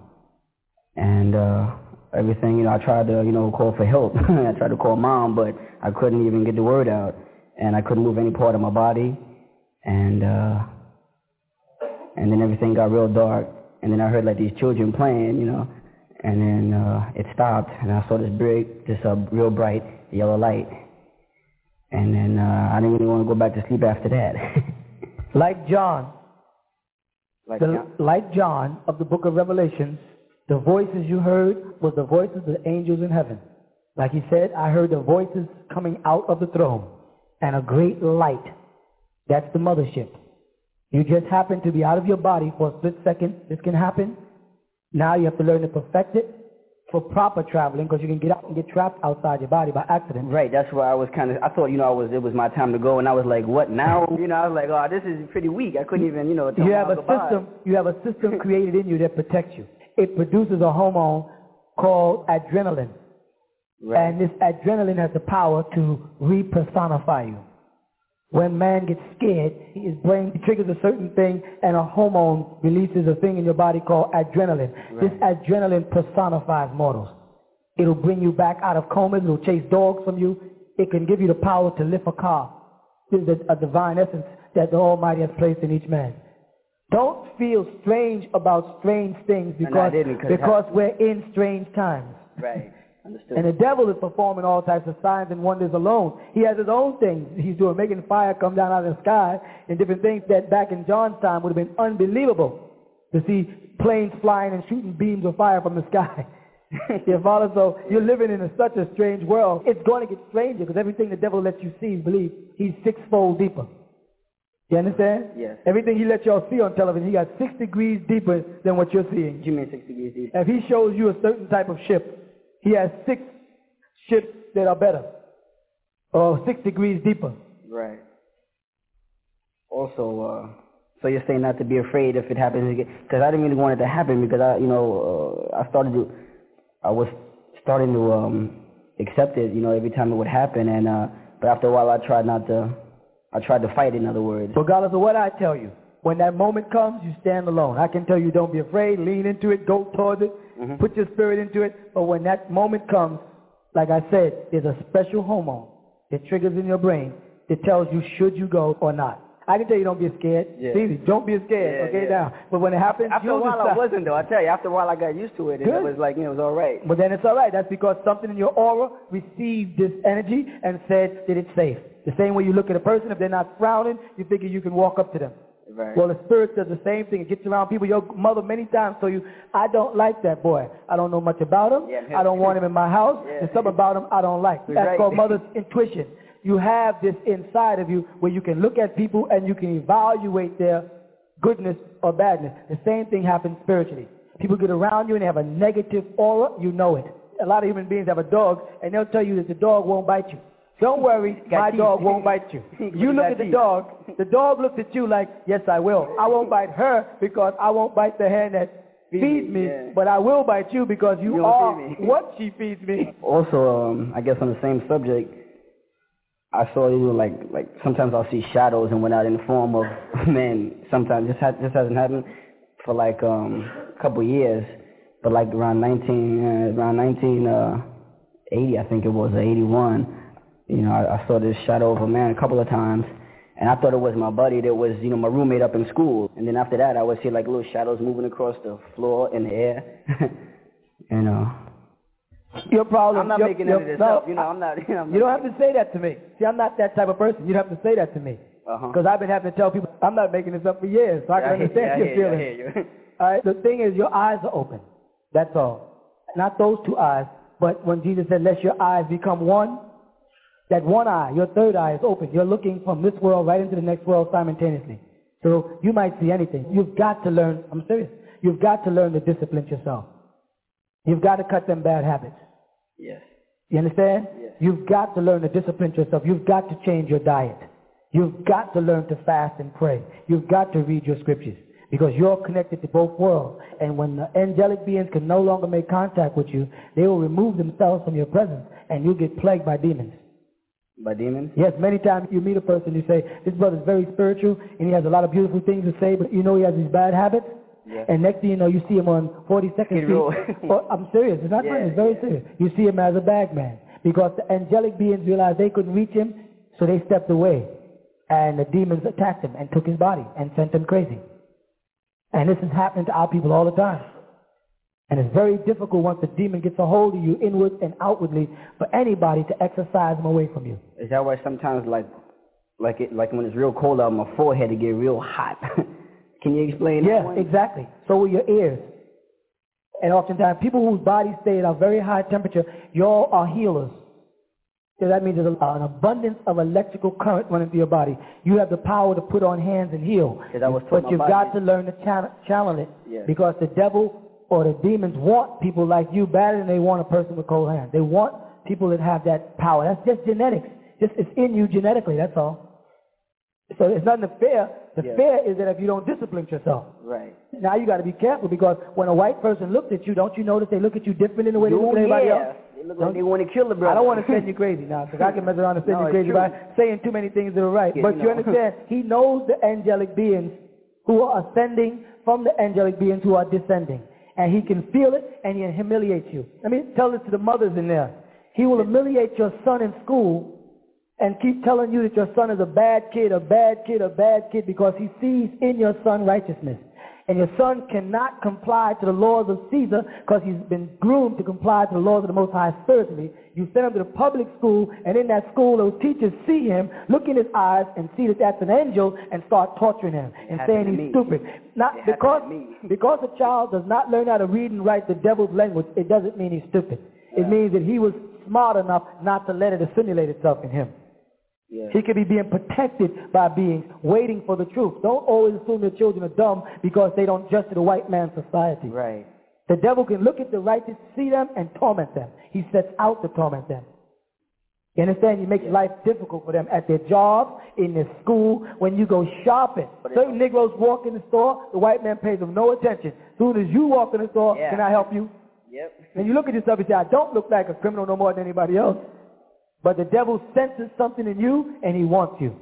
And uh, everything, you know, I tried to, you know, call for help. I tried to call mom, but I couldn't even get the word out. And I couldn't move any part of my body. And uh, and then everything got real dark. And then I heard, like, these children playing, you know. And then uh, it stopped, and I saw this big, this uh, real bright yellow light. And then uh, I didn't really want to go back to sleep after that. Like John, like the, John, like John of the book of Revelations, the voices you heard were the voices of the angels in heaven. Like he said, I heard the voices coming out of the throne, and a great light. That's the mothership. You just happen to be out of your body for a split second. This can happen. Now you have to learn to perfect it for proper traveling, because you can get out and get trapped outside your body by accident. Right, that's why I was kind of, I thought, you know, I was, it was my time to go, and I was like, what now? You know, I was like, oh, this is pretty weak. I couldn't even, you know, tell you have a goodbye. system. You have a system created in you that protects you. It produces a hormone called adrenaline. Right. And this adrenaline has the power to re-personify you. When man gets scared, his brain triggers a certain thing, and a hormone releases a thing in your body called adrenaline. Right. This adrenaline personifies mortals. It'll bring you back out of comas. It'll chase dogs from you. It can give you the power to lift a car. This is a, a divine essence that the Almighty has placed in each man. Don't feel strange about strange things, because, because we're in strange times. Right. Understood. And the devil is performing all types of signs and wonders alone. He has his own things he's doing, making fire come down out of the sky and different things that back in John's time would have been unbelievable to see planes flying and shooting beams of fire from the sky. You follow? So you're living in a, such a strange world. It's going to get stranger, because everything the devil lets you see, believe, he's sixfold deeper. You understand? Yes. Everything he lets y'all see on television, he got six degrees deeper than what you're seeing. You mean six degrees deeper? If he shows you a certain type of ship, he has six ships that are better, or six degrees deeper. Right. Also, uh, so you're saying not to be afraid if it happens again? Because I didn't really want it to happen, because I, you know, uh, I started to, I was starting to um, accept it, you know, every time it would happen, and uh, but after a while I tried not to, I tried to fight it, in other words. Regardless of what I tell you, when that moment comes, you stand alone. I can tell you, don't be afraid, lean into it, go towards it, mm-hmm. put your spirit into it. But when that moment comes, like I said, there's a special hormone that triggers in your brain that tells you should you go or not. I can tell you don't be scared. Yeah. It's easy. Don't be scared. Yeah, okay, yeah. now. But when it happens, after you'll a while decide. I wasn't though. I tell you, after a while I got used to it, and Good. it was like, you know, it was all right. But then it's all right. That's because something in your aura received this energy and said that it's safe. The same way you look at a person, if they're not frowning, you figure you can walk up to them. Right. Well, the spirit does the same thing. It gets around people. Your mother many times told you, I don't like that boy. I don't know much about him. Yeah, I don't want him in my house. Yeah. There's something about him I don't like. That's Right. called mother's intuition. You have this inside of you where you can look at people and you can evaluate their goodness or badness. The same thing happens spiritually. People get around you and they have a negative aura, you know it. A lot of human beings have a dog and they'll tell you that the dog won't bite you. Don't worry, my dog won't bite you. You look at the dog, the dog looks at you like, yes, I will. I won't bite her because I won't bite the hand that feeds me, yeah. but I will bite you because you, You are don't feed me. what she feeds me. Also, um, I guess on the same subject, I saw you know, like like sometimes I'll see shadows and whatnot in the form of men. Sometimes this ha- this hasn't happened for like um a couple years, but like around nineteen uh, around nineteen uh, eighty, I think it was, or eighty-one. You know, I, I saw this shadow of a man a couple of times, and I thought it was my buddy that was, you know, my roommate up in school. And then after that, I would see like little shadows moving across the floor in the air. you know. Your problem. I'm not your, making your, it this no, up. You know, I'm not. You, know, I'm you not don't have to say that to me. See, I'm not that type of person. You don't have to say that to me. Uh-huh. Because I've been having to tell people, I'm not making this up for years, so I can Yeah, I hear- understand yeah, I your hear you, I feelings. hear you. All right, the thing is, your eyes are open. That's all. Not those two eyes, but when Jesus said, let your eyes become one, that one eye, your third eye is open. You're looking from this world right into the next world simultaneously. So you might see anything. You've got to learn, I'm serious, you've got to learn to discipline yourself. You've got to cut them bad habits. Yes. You understand? Yes. You've got to learn to discipline yourself. You've got to change your diet. You've got to learn to fast and pray. You've got to read your scriptures because you're connected to both worlds. And when the angelic beings can no longer make contact with you, they will remove themselves from your presence and you'll get plagued by demons. By demons? Yes, many times you meet a person, you say, this brother's very spiritual and he has a lot of beautiful things to say, but you know he has these bad habits. Yeah. And next thing you know, you see him on forty-second Street. Oh, I'm serious. It's not Yeah, funny. It's very yeah. serious. You see him as a bagman because the angelic beings realized they couldn't reach him, so they stepped away. And the demons attacked him and took his body and sent him crazy. And this is happening to our people all the time. And it's very difficult once the demon gets a hold of you inward and outwardly for anybody to exorcise them away from you. Is that why sometimes like like it like when it's real cold out, my forehead it get real hot? Can you explain that Yeah, one? exactly. So will your ears. And oftentimes, people whose bodies stay at a very high temperature, y'all are healers. So that means there's an abundance of electrical current running through your body. You have the power to put on hands and heal. I was But my you've body- got to learn to channel, channel it. Yeah. Because the devil or the demons want people like you better than they want a person with cold hands. They want people that have that power. That's just genetics. Just it's in you genetically, that's all. So it's nothing to fear. The Yeah. fear is that if you don't discipline yourself. Right. Now you got to be careful because when a white person looks at you, don't you notice they look at you different in the way they Oh, look at everybody yeah. else? They look like they want to kill the brother. I don't want to send you crazy now because I can mess around and send No, you it's crazy true. by saying too many things that are right. Yeah, but you you know. understand, he knows the angelic beings who are ascending from the angelic beings who are descending. And he can feel it and he humiliates you. Let me tell this to the mothers in there. He will humiliate your son in school and keep telling you that your son is a bad kid, a bad kid, a bad kid, because he sees in your son righteousness. And your son cannot comply to the laws of Caesar because he's been groomed to comply to the laws of the Most High spiritually. You send him to the public school, and in that school, those teachers see him, look in his eyes, and see that that's an angel, and start torturing him and saying he's me. stupid. Not It because, happened to me. because a child does not learn how to read and write the devil's language, it doesn't mean he's stupid. It means that he was smart enough not to let it assimilate itself in him. Yeah. He could be being protected by beings waiting for the truth. Don't always assume your children are dumb because they don't adjust to the white man's society. Right. The devil can look at the righteous, see them, and torment them. He sets out to torment them. You understand? He makes life difficult for them at their jobs, in their school, when you go shopping. Certain Negroes walk in the store, the white man pays them no attention. As soon as you walk in the store, Yeah. can I help you? Yep. And you look at yourself and say, I don't look like a criminal no more than anybody else. But the devil senses something in you, and he wants you.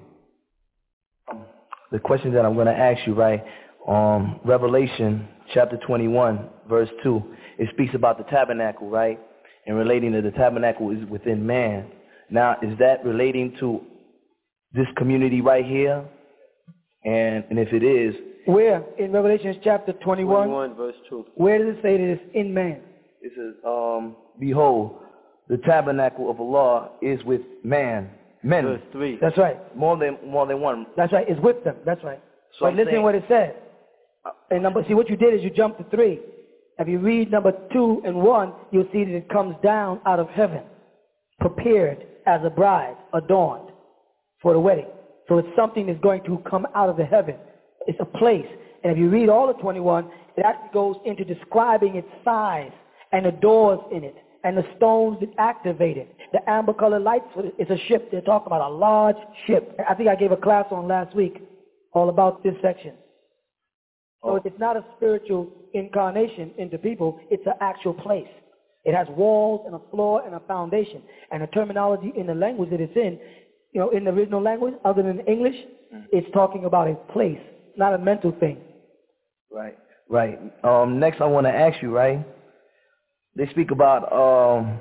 The question that I'm going to ask you, right, um, Revelation chapter twenty-one, verse two, it speaks about the tabernacle, right, and relating to the tabernacle is within man. Now, is that relating to this community right here, And and if it is, where in Revelation chapter twenty-one, twenty-one verse two, where does it say that it's in man? It says, um, behold, the tabernacle of Allah is with man. Men. Verse three. That's right. More than more than one. That's right. It's with them. That's right. So but I'm listen saying, what it says. And number, see what you did is you jumped to three. If you read number two and one, you'll see that it comes down out of heaven, prepared as a bride, adorned for the wedding. So it's something that's going to come out of the heaven. It's a place. And if you read all of twenty-one, it actually goes into describing its size and the doors in it and the stones that activate it. The amber colored lights, it's a ship. They're talking about a large ship. I think I gave a class on last week all about this section. So oh. It's not a spiritual incarnation into people. It's an actual place. It has walls and a floor and a foundation. And the terminology in the language that it's in, you know, in the original language, other than English, mm-hmm. it's talking about a place, not a mental thing. Right, right. Um, next I want to ask you, right, they speak about um,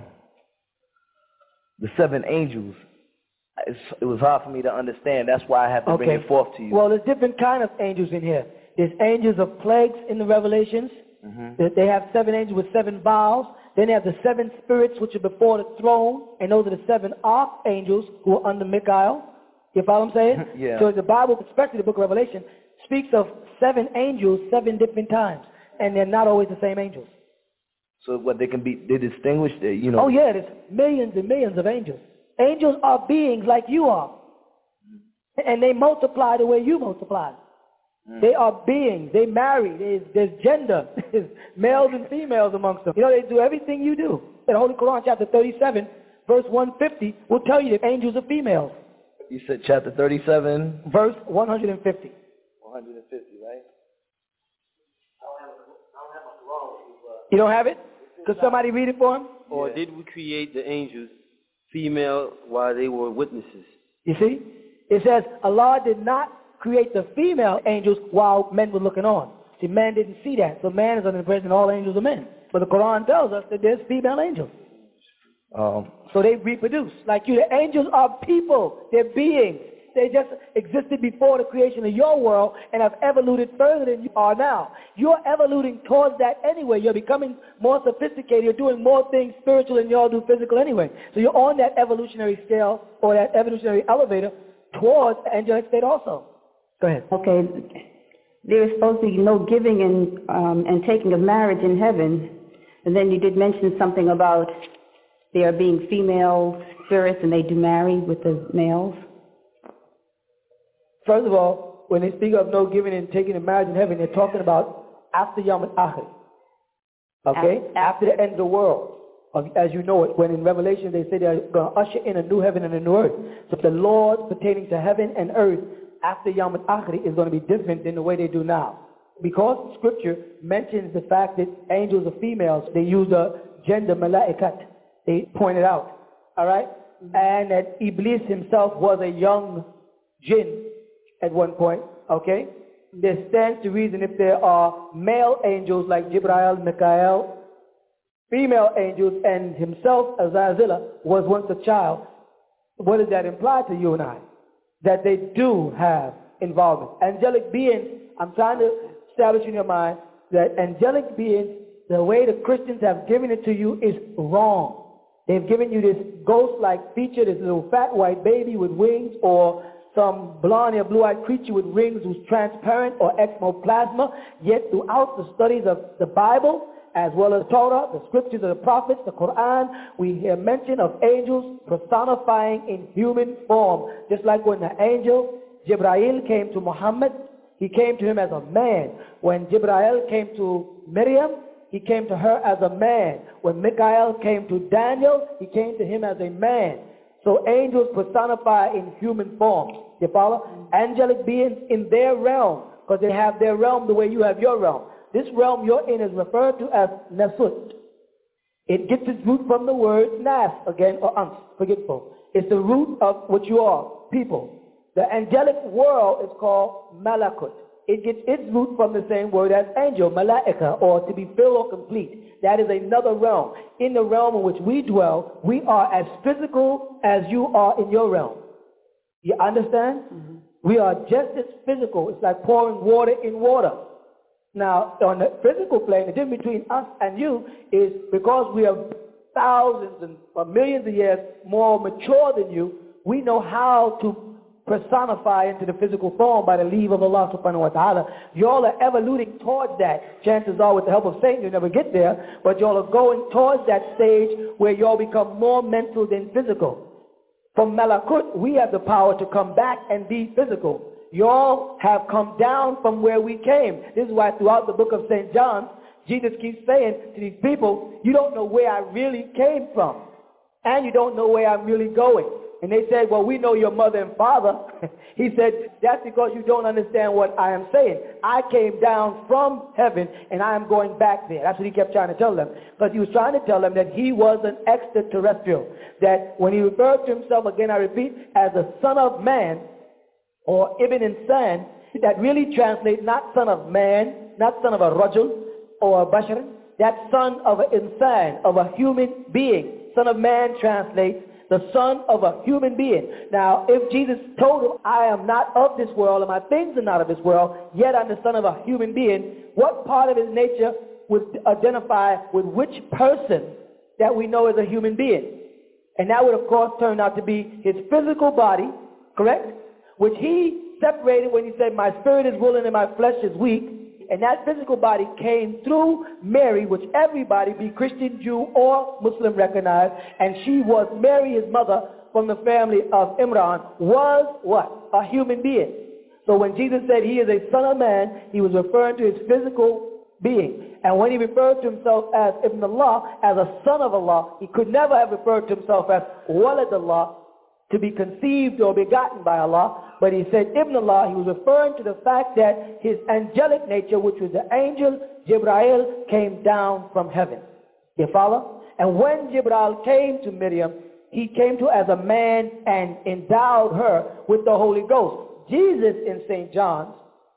the seven angels. It's, it was hard for me to understand. That's why I have to okay. bring it forth to you. Well, there's different kind of angels in here. There's angels of plagues in the Revelations. Mm-hmm. They have seven angels with seven vials. Then they have the seven spirits which are before the throne, and those are the seven archangels who are under Michael. You follow what I'm saying? Yeah. So the Bible, especially the book of Revelation, speaks of seven angels seven different times, and they're not always the same angels. So what they can be, they distinguish, you know. Oh yeah, there's millions and millions of angels. Angels are beings like you are, and they multiply the way you multiply. Mm. They are beings. They marry. There's, there's gender. There's males and females amongst them. You know, they do everything you do. In Holy Quran, chapter thirty-seven, verse one fifty, will tell you that angels are females. You said chapter thirty-seven? Verse one hundred fifty. one hundred fifty, right? You don't have it? Could somebody read it for him? Or did we create the angels female while they were witnesses? You see? It says Allah did not create the female angels while men were looking on. See, man didn't see that. So man is under the impression all angels are men. But the Quran tells us that there's female angels. Um, so they reproduce. Like you, the angels are people. They're beings. They just existed before the creation of your world and have evoluted further than you are now. You're evoluting towards that anyway. You're becoming more sophisticated. You're doing more things spiritual than you all do physical anyway. So you're on that evolutionary scale or that evolutionary elevator towards the angelic state also. Go ahead. Okay. There is supposed to be no giving and, um, and taking of marriage in heaven. And then you did mention something about there being female spirits and they do marry with the males. First of all, when they speak of no giving and taking of marriage in heaven, they're talking about after Yom al-Akhir. Okay? After, after the end of the world, as you know it. When in Revelation they say they're going to usher in a new heaven and a new earth. So the Lord pertaining to heaven and earth after Yom al-Akhir is going to be different than the way they do now. Because Scripture mentions the fact that angels are females, they use the gender mala'ikat. They point it out. All right? Mm-hmm. And that Iblis himself was a young jinn at one point, okay? There stands to reason if there are male angels like Jibrail, Mikael, female angels, and himself, Azazillah, was once a child, what does that imply to you and I? That they do have involvement. Angelic beings, I'm trying to establish in your mind that angelic beings, the way the Christians have given it to you is wrong. They've given you this ghost-like feature, this little fat white baby with wings, or some blonde or blue-eyed creature with rings who's transparent or exoplasma. Yet throughout the studies of the Bible, as well as Torah, the scriptures of the prophets, the Quran, we hear mention of angels personifying in human form. Just like when the angel Jibrail came to Muhammad, he came to him as a man. When Jibrail came to Miriam, he came to her as a man. When Michael came to Daniel, he came to him as a man. So angels personify in human form. You follow? Angelic beings in their realm, because they have their realm the way you have your realm. This realm you're in is referred to as Nasut. It gets its root from the word Nas, again, or Ans, forgetful. It's the root of what you are, people. The angelic world is called Malakut. It gets its root from the same word as angel, Malaika, or to be filled or complete. That is another realm. In the realm in which we dwell, we are as physical as you are in your realm. You understand? Mm-hmm. We are just as physical. It's like pouring water in water. Now, on the physical plane, the difference between us and you is because we are thousands and or millions of years more mature than you, we know how to personify into the physical form by the leave of Allah subhanahu wa ta'ala. Y'all are evoluting towards that. Chances are with the help of Satan you'll never get there, but y'all are going towards that stage where y'all become more mental than physical. From Malakut, we have the power to come back and be physical. Y'all have come down from where we came. This is why throughout the book of Saint John, Jesus keeps saying to these people, you don't know where I really came from, and you don't know where I'm really going. And they said, well, we know your mother and father. He said, that's because you don't understand what I am saying. I came down from heaven, and I am going back there. That's what he kept trying to tell them. But he was trying to tell them that he was an extraterrestrial. That when he referred to himself, again I repeat, as a son of man, or Ibn Insan, that really translates not son of man, not son of a rajul, or a bashar. That son of an insan, of a human being. Son of man translates the son of a human being. Now, if Jesus told him, I am not of this world, and my things are not of this world, yet I'm the son of a human being, what part of his nature would identify with which person that we know as a human being? And that would, of course, turn out to be his physical body, correct? Which he separated when he said, my spirit is willing and my flesh is weak. And that physical body came through Mary, which everybody, be Christian, Jew, or Muslim, recognized. And she was Mary, his mother, from the family of Imran, was what? A human being. So when Jesus said he is a son of man, he was referring to his physical being. And when he referred to himself as Ibn Allah, as a son of Allah, he could never have referred to himself as Walad Allah, to be conceived or begotten by Allah, but he said Ibn Allah. He was referring to the fact that his angelic nature, which was the angel Jibreel, came down from heaven. You follow? And when Jibreel came to Miriam, he came to as a man and endowed her with the Holy Ghost. Jesus in Saint John's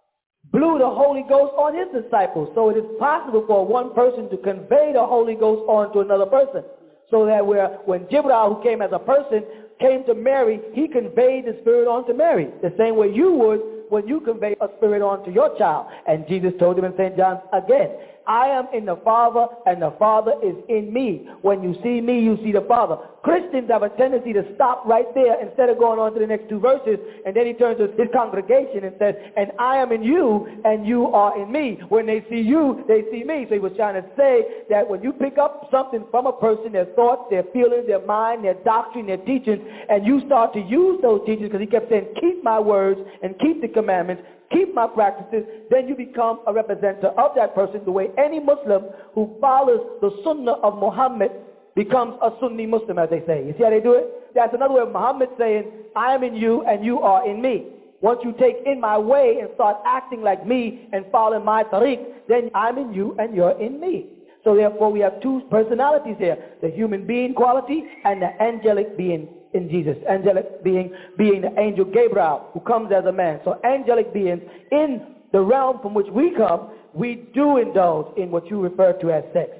blew the Holy Ghost on his disciples, so it is possible for one person to convey the Holy Ghost on to another person. So that where when Jibreel, who came as a person, came to Mary, he conveyed the Spirit onto Mary, the same way you would when you convey a Spirit onto your child. And Jesus told him in Saint John again, I am in the Father, and the Father is in me. When you see me, you see the Father. Christians have a tendency to stop right there instead of going on to the next two verses, and then he turns to his congregation and says, and I am in you, and you are in me. When they see you, they see me. So he was trying to say that when you pick up something from a person, their thoughts, their feelings, their mind, their doctrine, their teachings, and you start to use those teachings, because he kept saying, keep my words and keep the commandments, keep my practices, then you become a representative of that person, the way any Muslim who follows the sunnah of Muhammad becomes a Sunni Muslim, as they say. You see how they do it? That's another way of Muhammad saying, I am in you and you are in me. Once you take in my way and start acting like me and following my tariq, then I'm in you and you're in me. So therefore we have two personalities here, the human being quality and the angelic being in Jesus. Angelic being being the angel Gabriel, who comes as a man. So angelic beings in the realm from which we come, we do indulge in what you refer to as sex.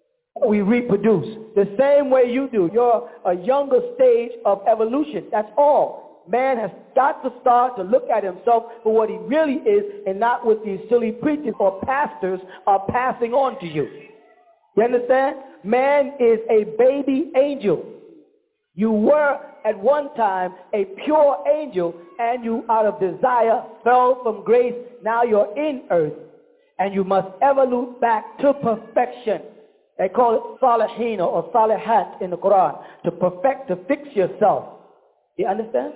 We reproduce the same way you do. You're a younger stage of evolution. That's all. Man has got to start to look at himself for what he really is, and not what these silly preachers or pastors are passing on to you. You understand? Man is a baby angel. You were at one time a pure angel, and you out of desire fell from grace. Now you're in earth, and you must evolve back to perfection. They call it salihina or salihat in the Quran, to perfect, to fix yourself. You understand?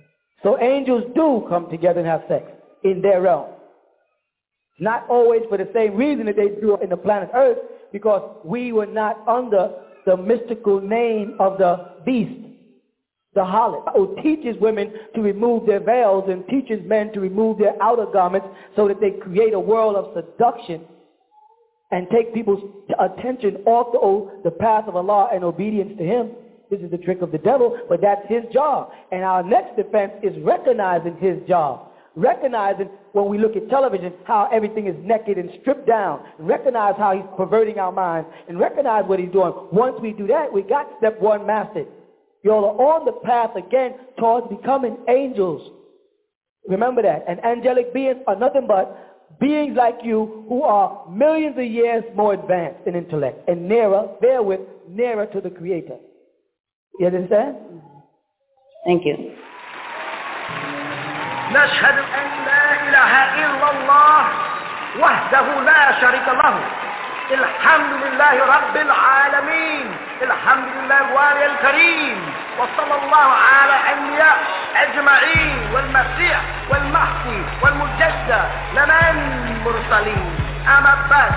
So angels do come together and have sex in their realm. Not always for the same reason that they do in the planet Earth, because we were not under the mystical name of the beast, the harlot, who teaches women to remove their veils and teaches men to remove their outer garments so that they create a world of seduction and take people's attention off the, the path of Allah and obedience to Him. This is the trick of the devil, but that's his job. And our next defense is recognizing his job. Recognizing when we look at television how everything is naked and stripped down. Recognize how he's perverting our minds. And recognize what he's doing. Once we do that, we got step one mastered. You're on the path again towards becoming angels. Remember that. And angelic beings are nothing but beings like you who are millions of years more advanced in intellect and nearer, therewith, nearer to the Creator. You understand? Thank you. نشهد أن لا إله إلا الله وحده لا شريك له الحمد لله رب العالمين الحمد لله الوالي الكريم وصلى الله على الأنبياء أجمعين والمسيح والمهدي والمجدد لمن مرسلين أما بعد.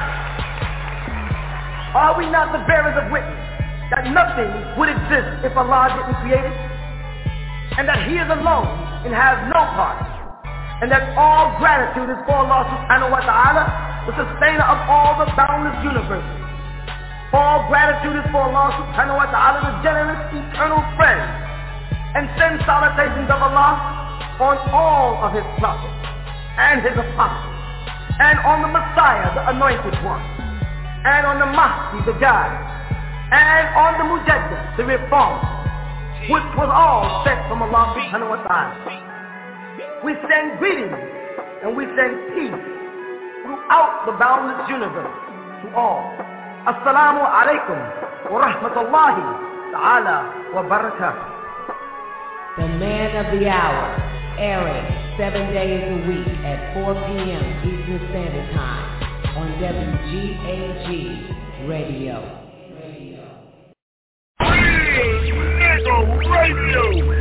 Are we not the bearers of witness that nothing would exist if Allah didn't create it? And that He is alone and has no part, and that all gratitude is for Allah subhanahu wa ta'ala, the sustainer of all the boundless universes. All gratitude is for Allah subhanahu wa ta'ala, the generous eternal friend, and send salutations of Allah on all of His prophets and His apostles, and on the Messiah, the anointed one, and on the Mahdi, the guide, and on the Mujaddid, the reformer, which was all sent from Allah subhanahu wa ta'ala. We send greetings and we send peace throughout the boundless universe to all. Assalamu alaikum wa rahmatullahi ta'ala wa barakatuh. The man of the hour, airing seven days a week at four p.m. Eastern Standard Time on W G A G Radio. Radio.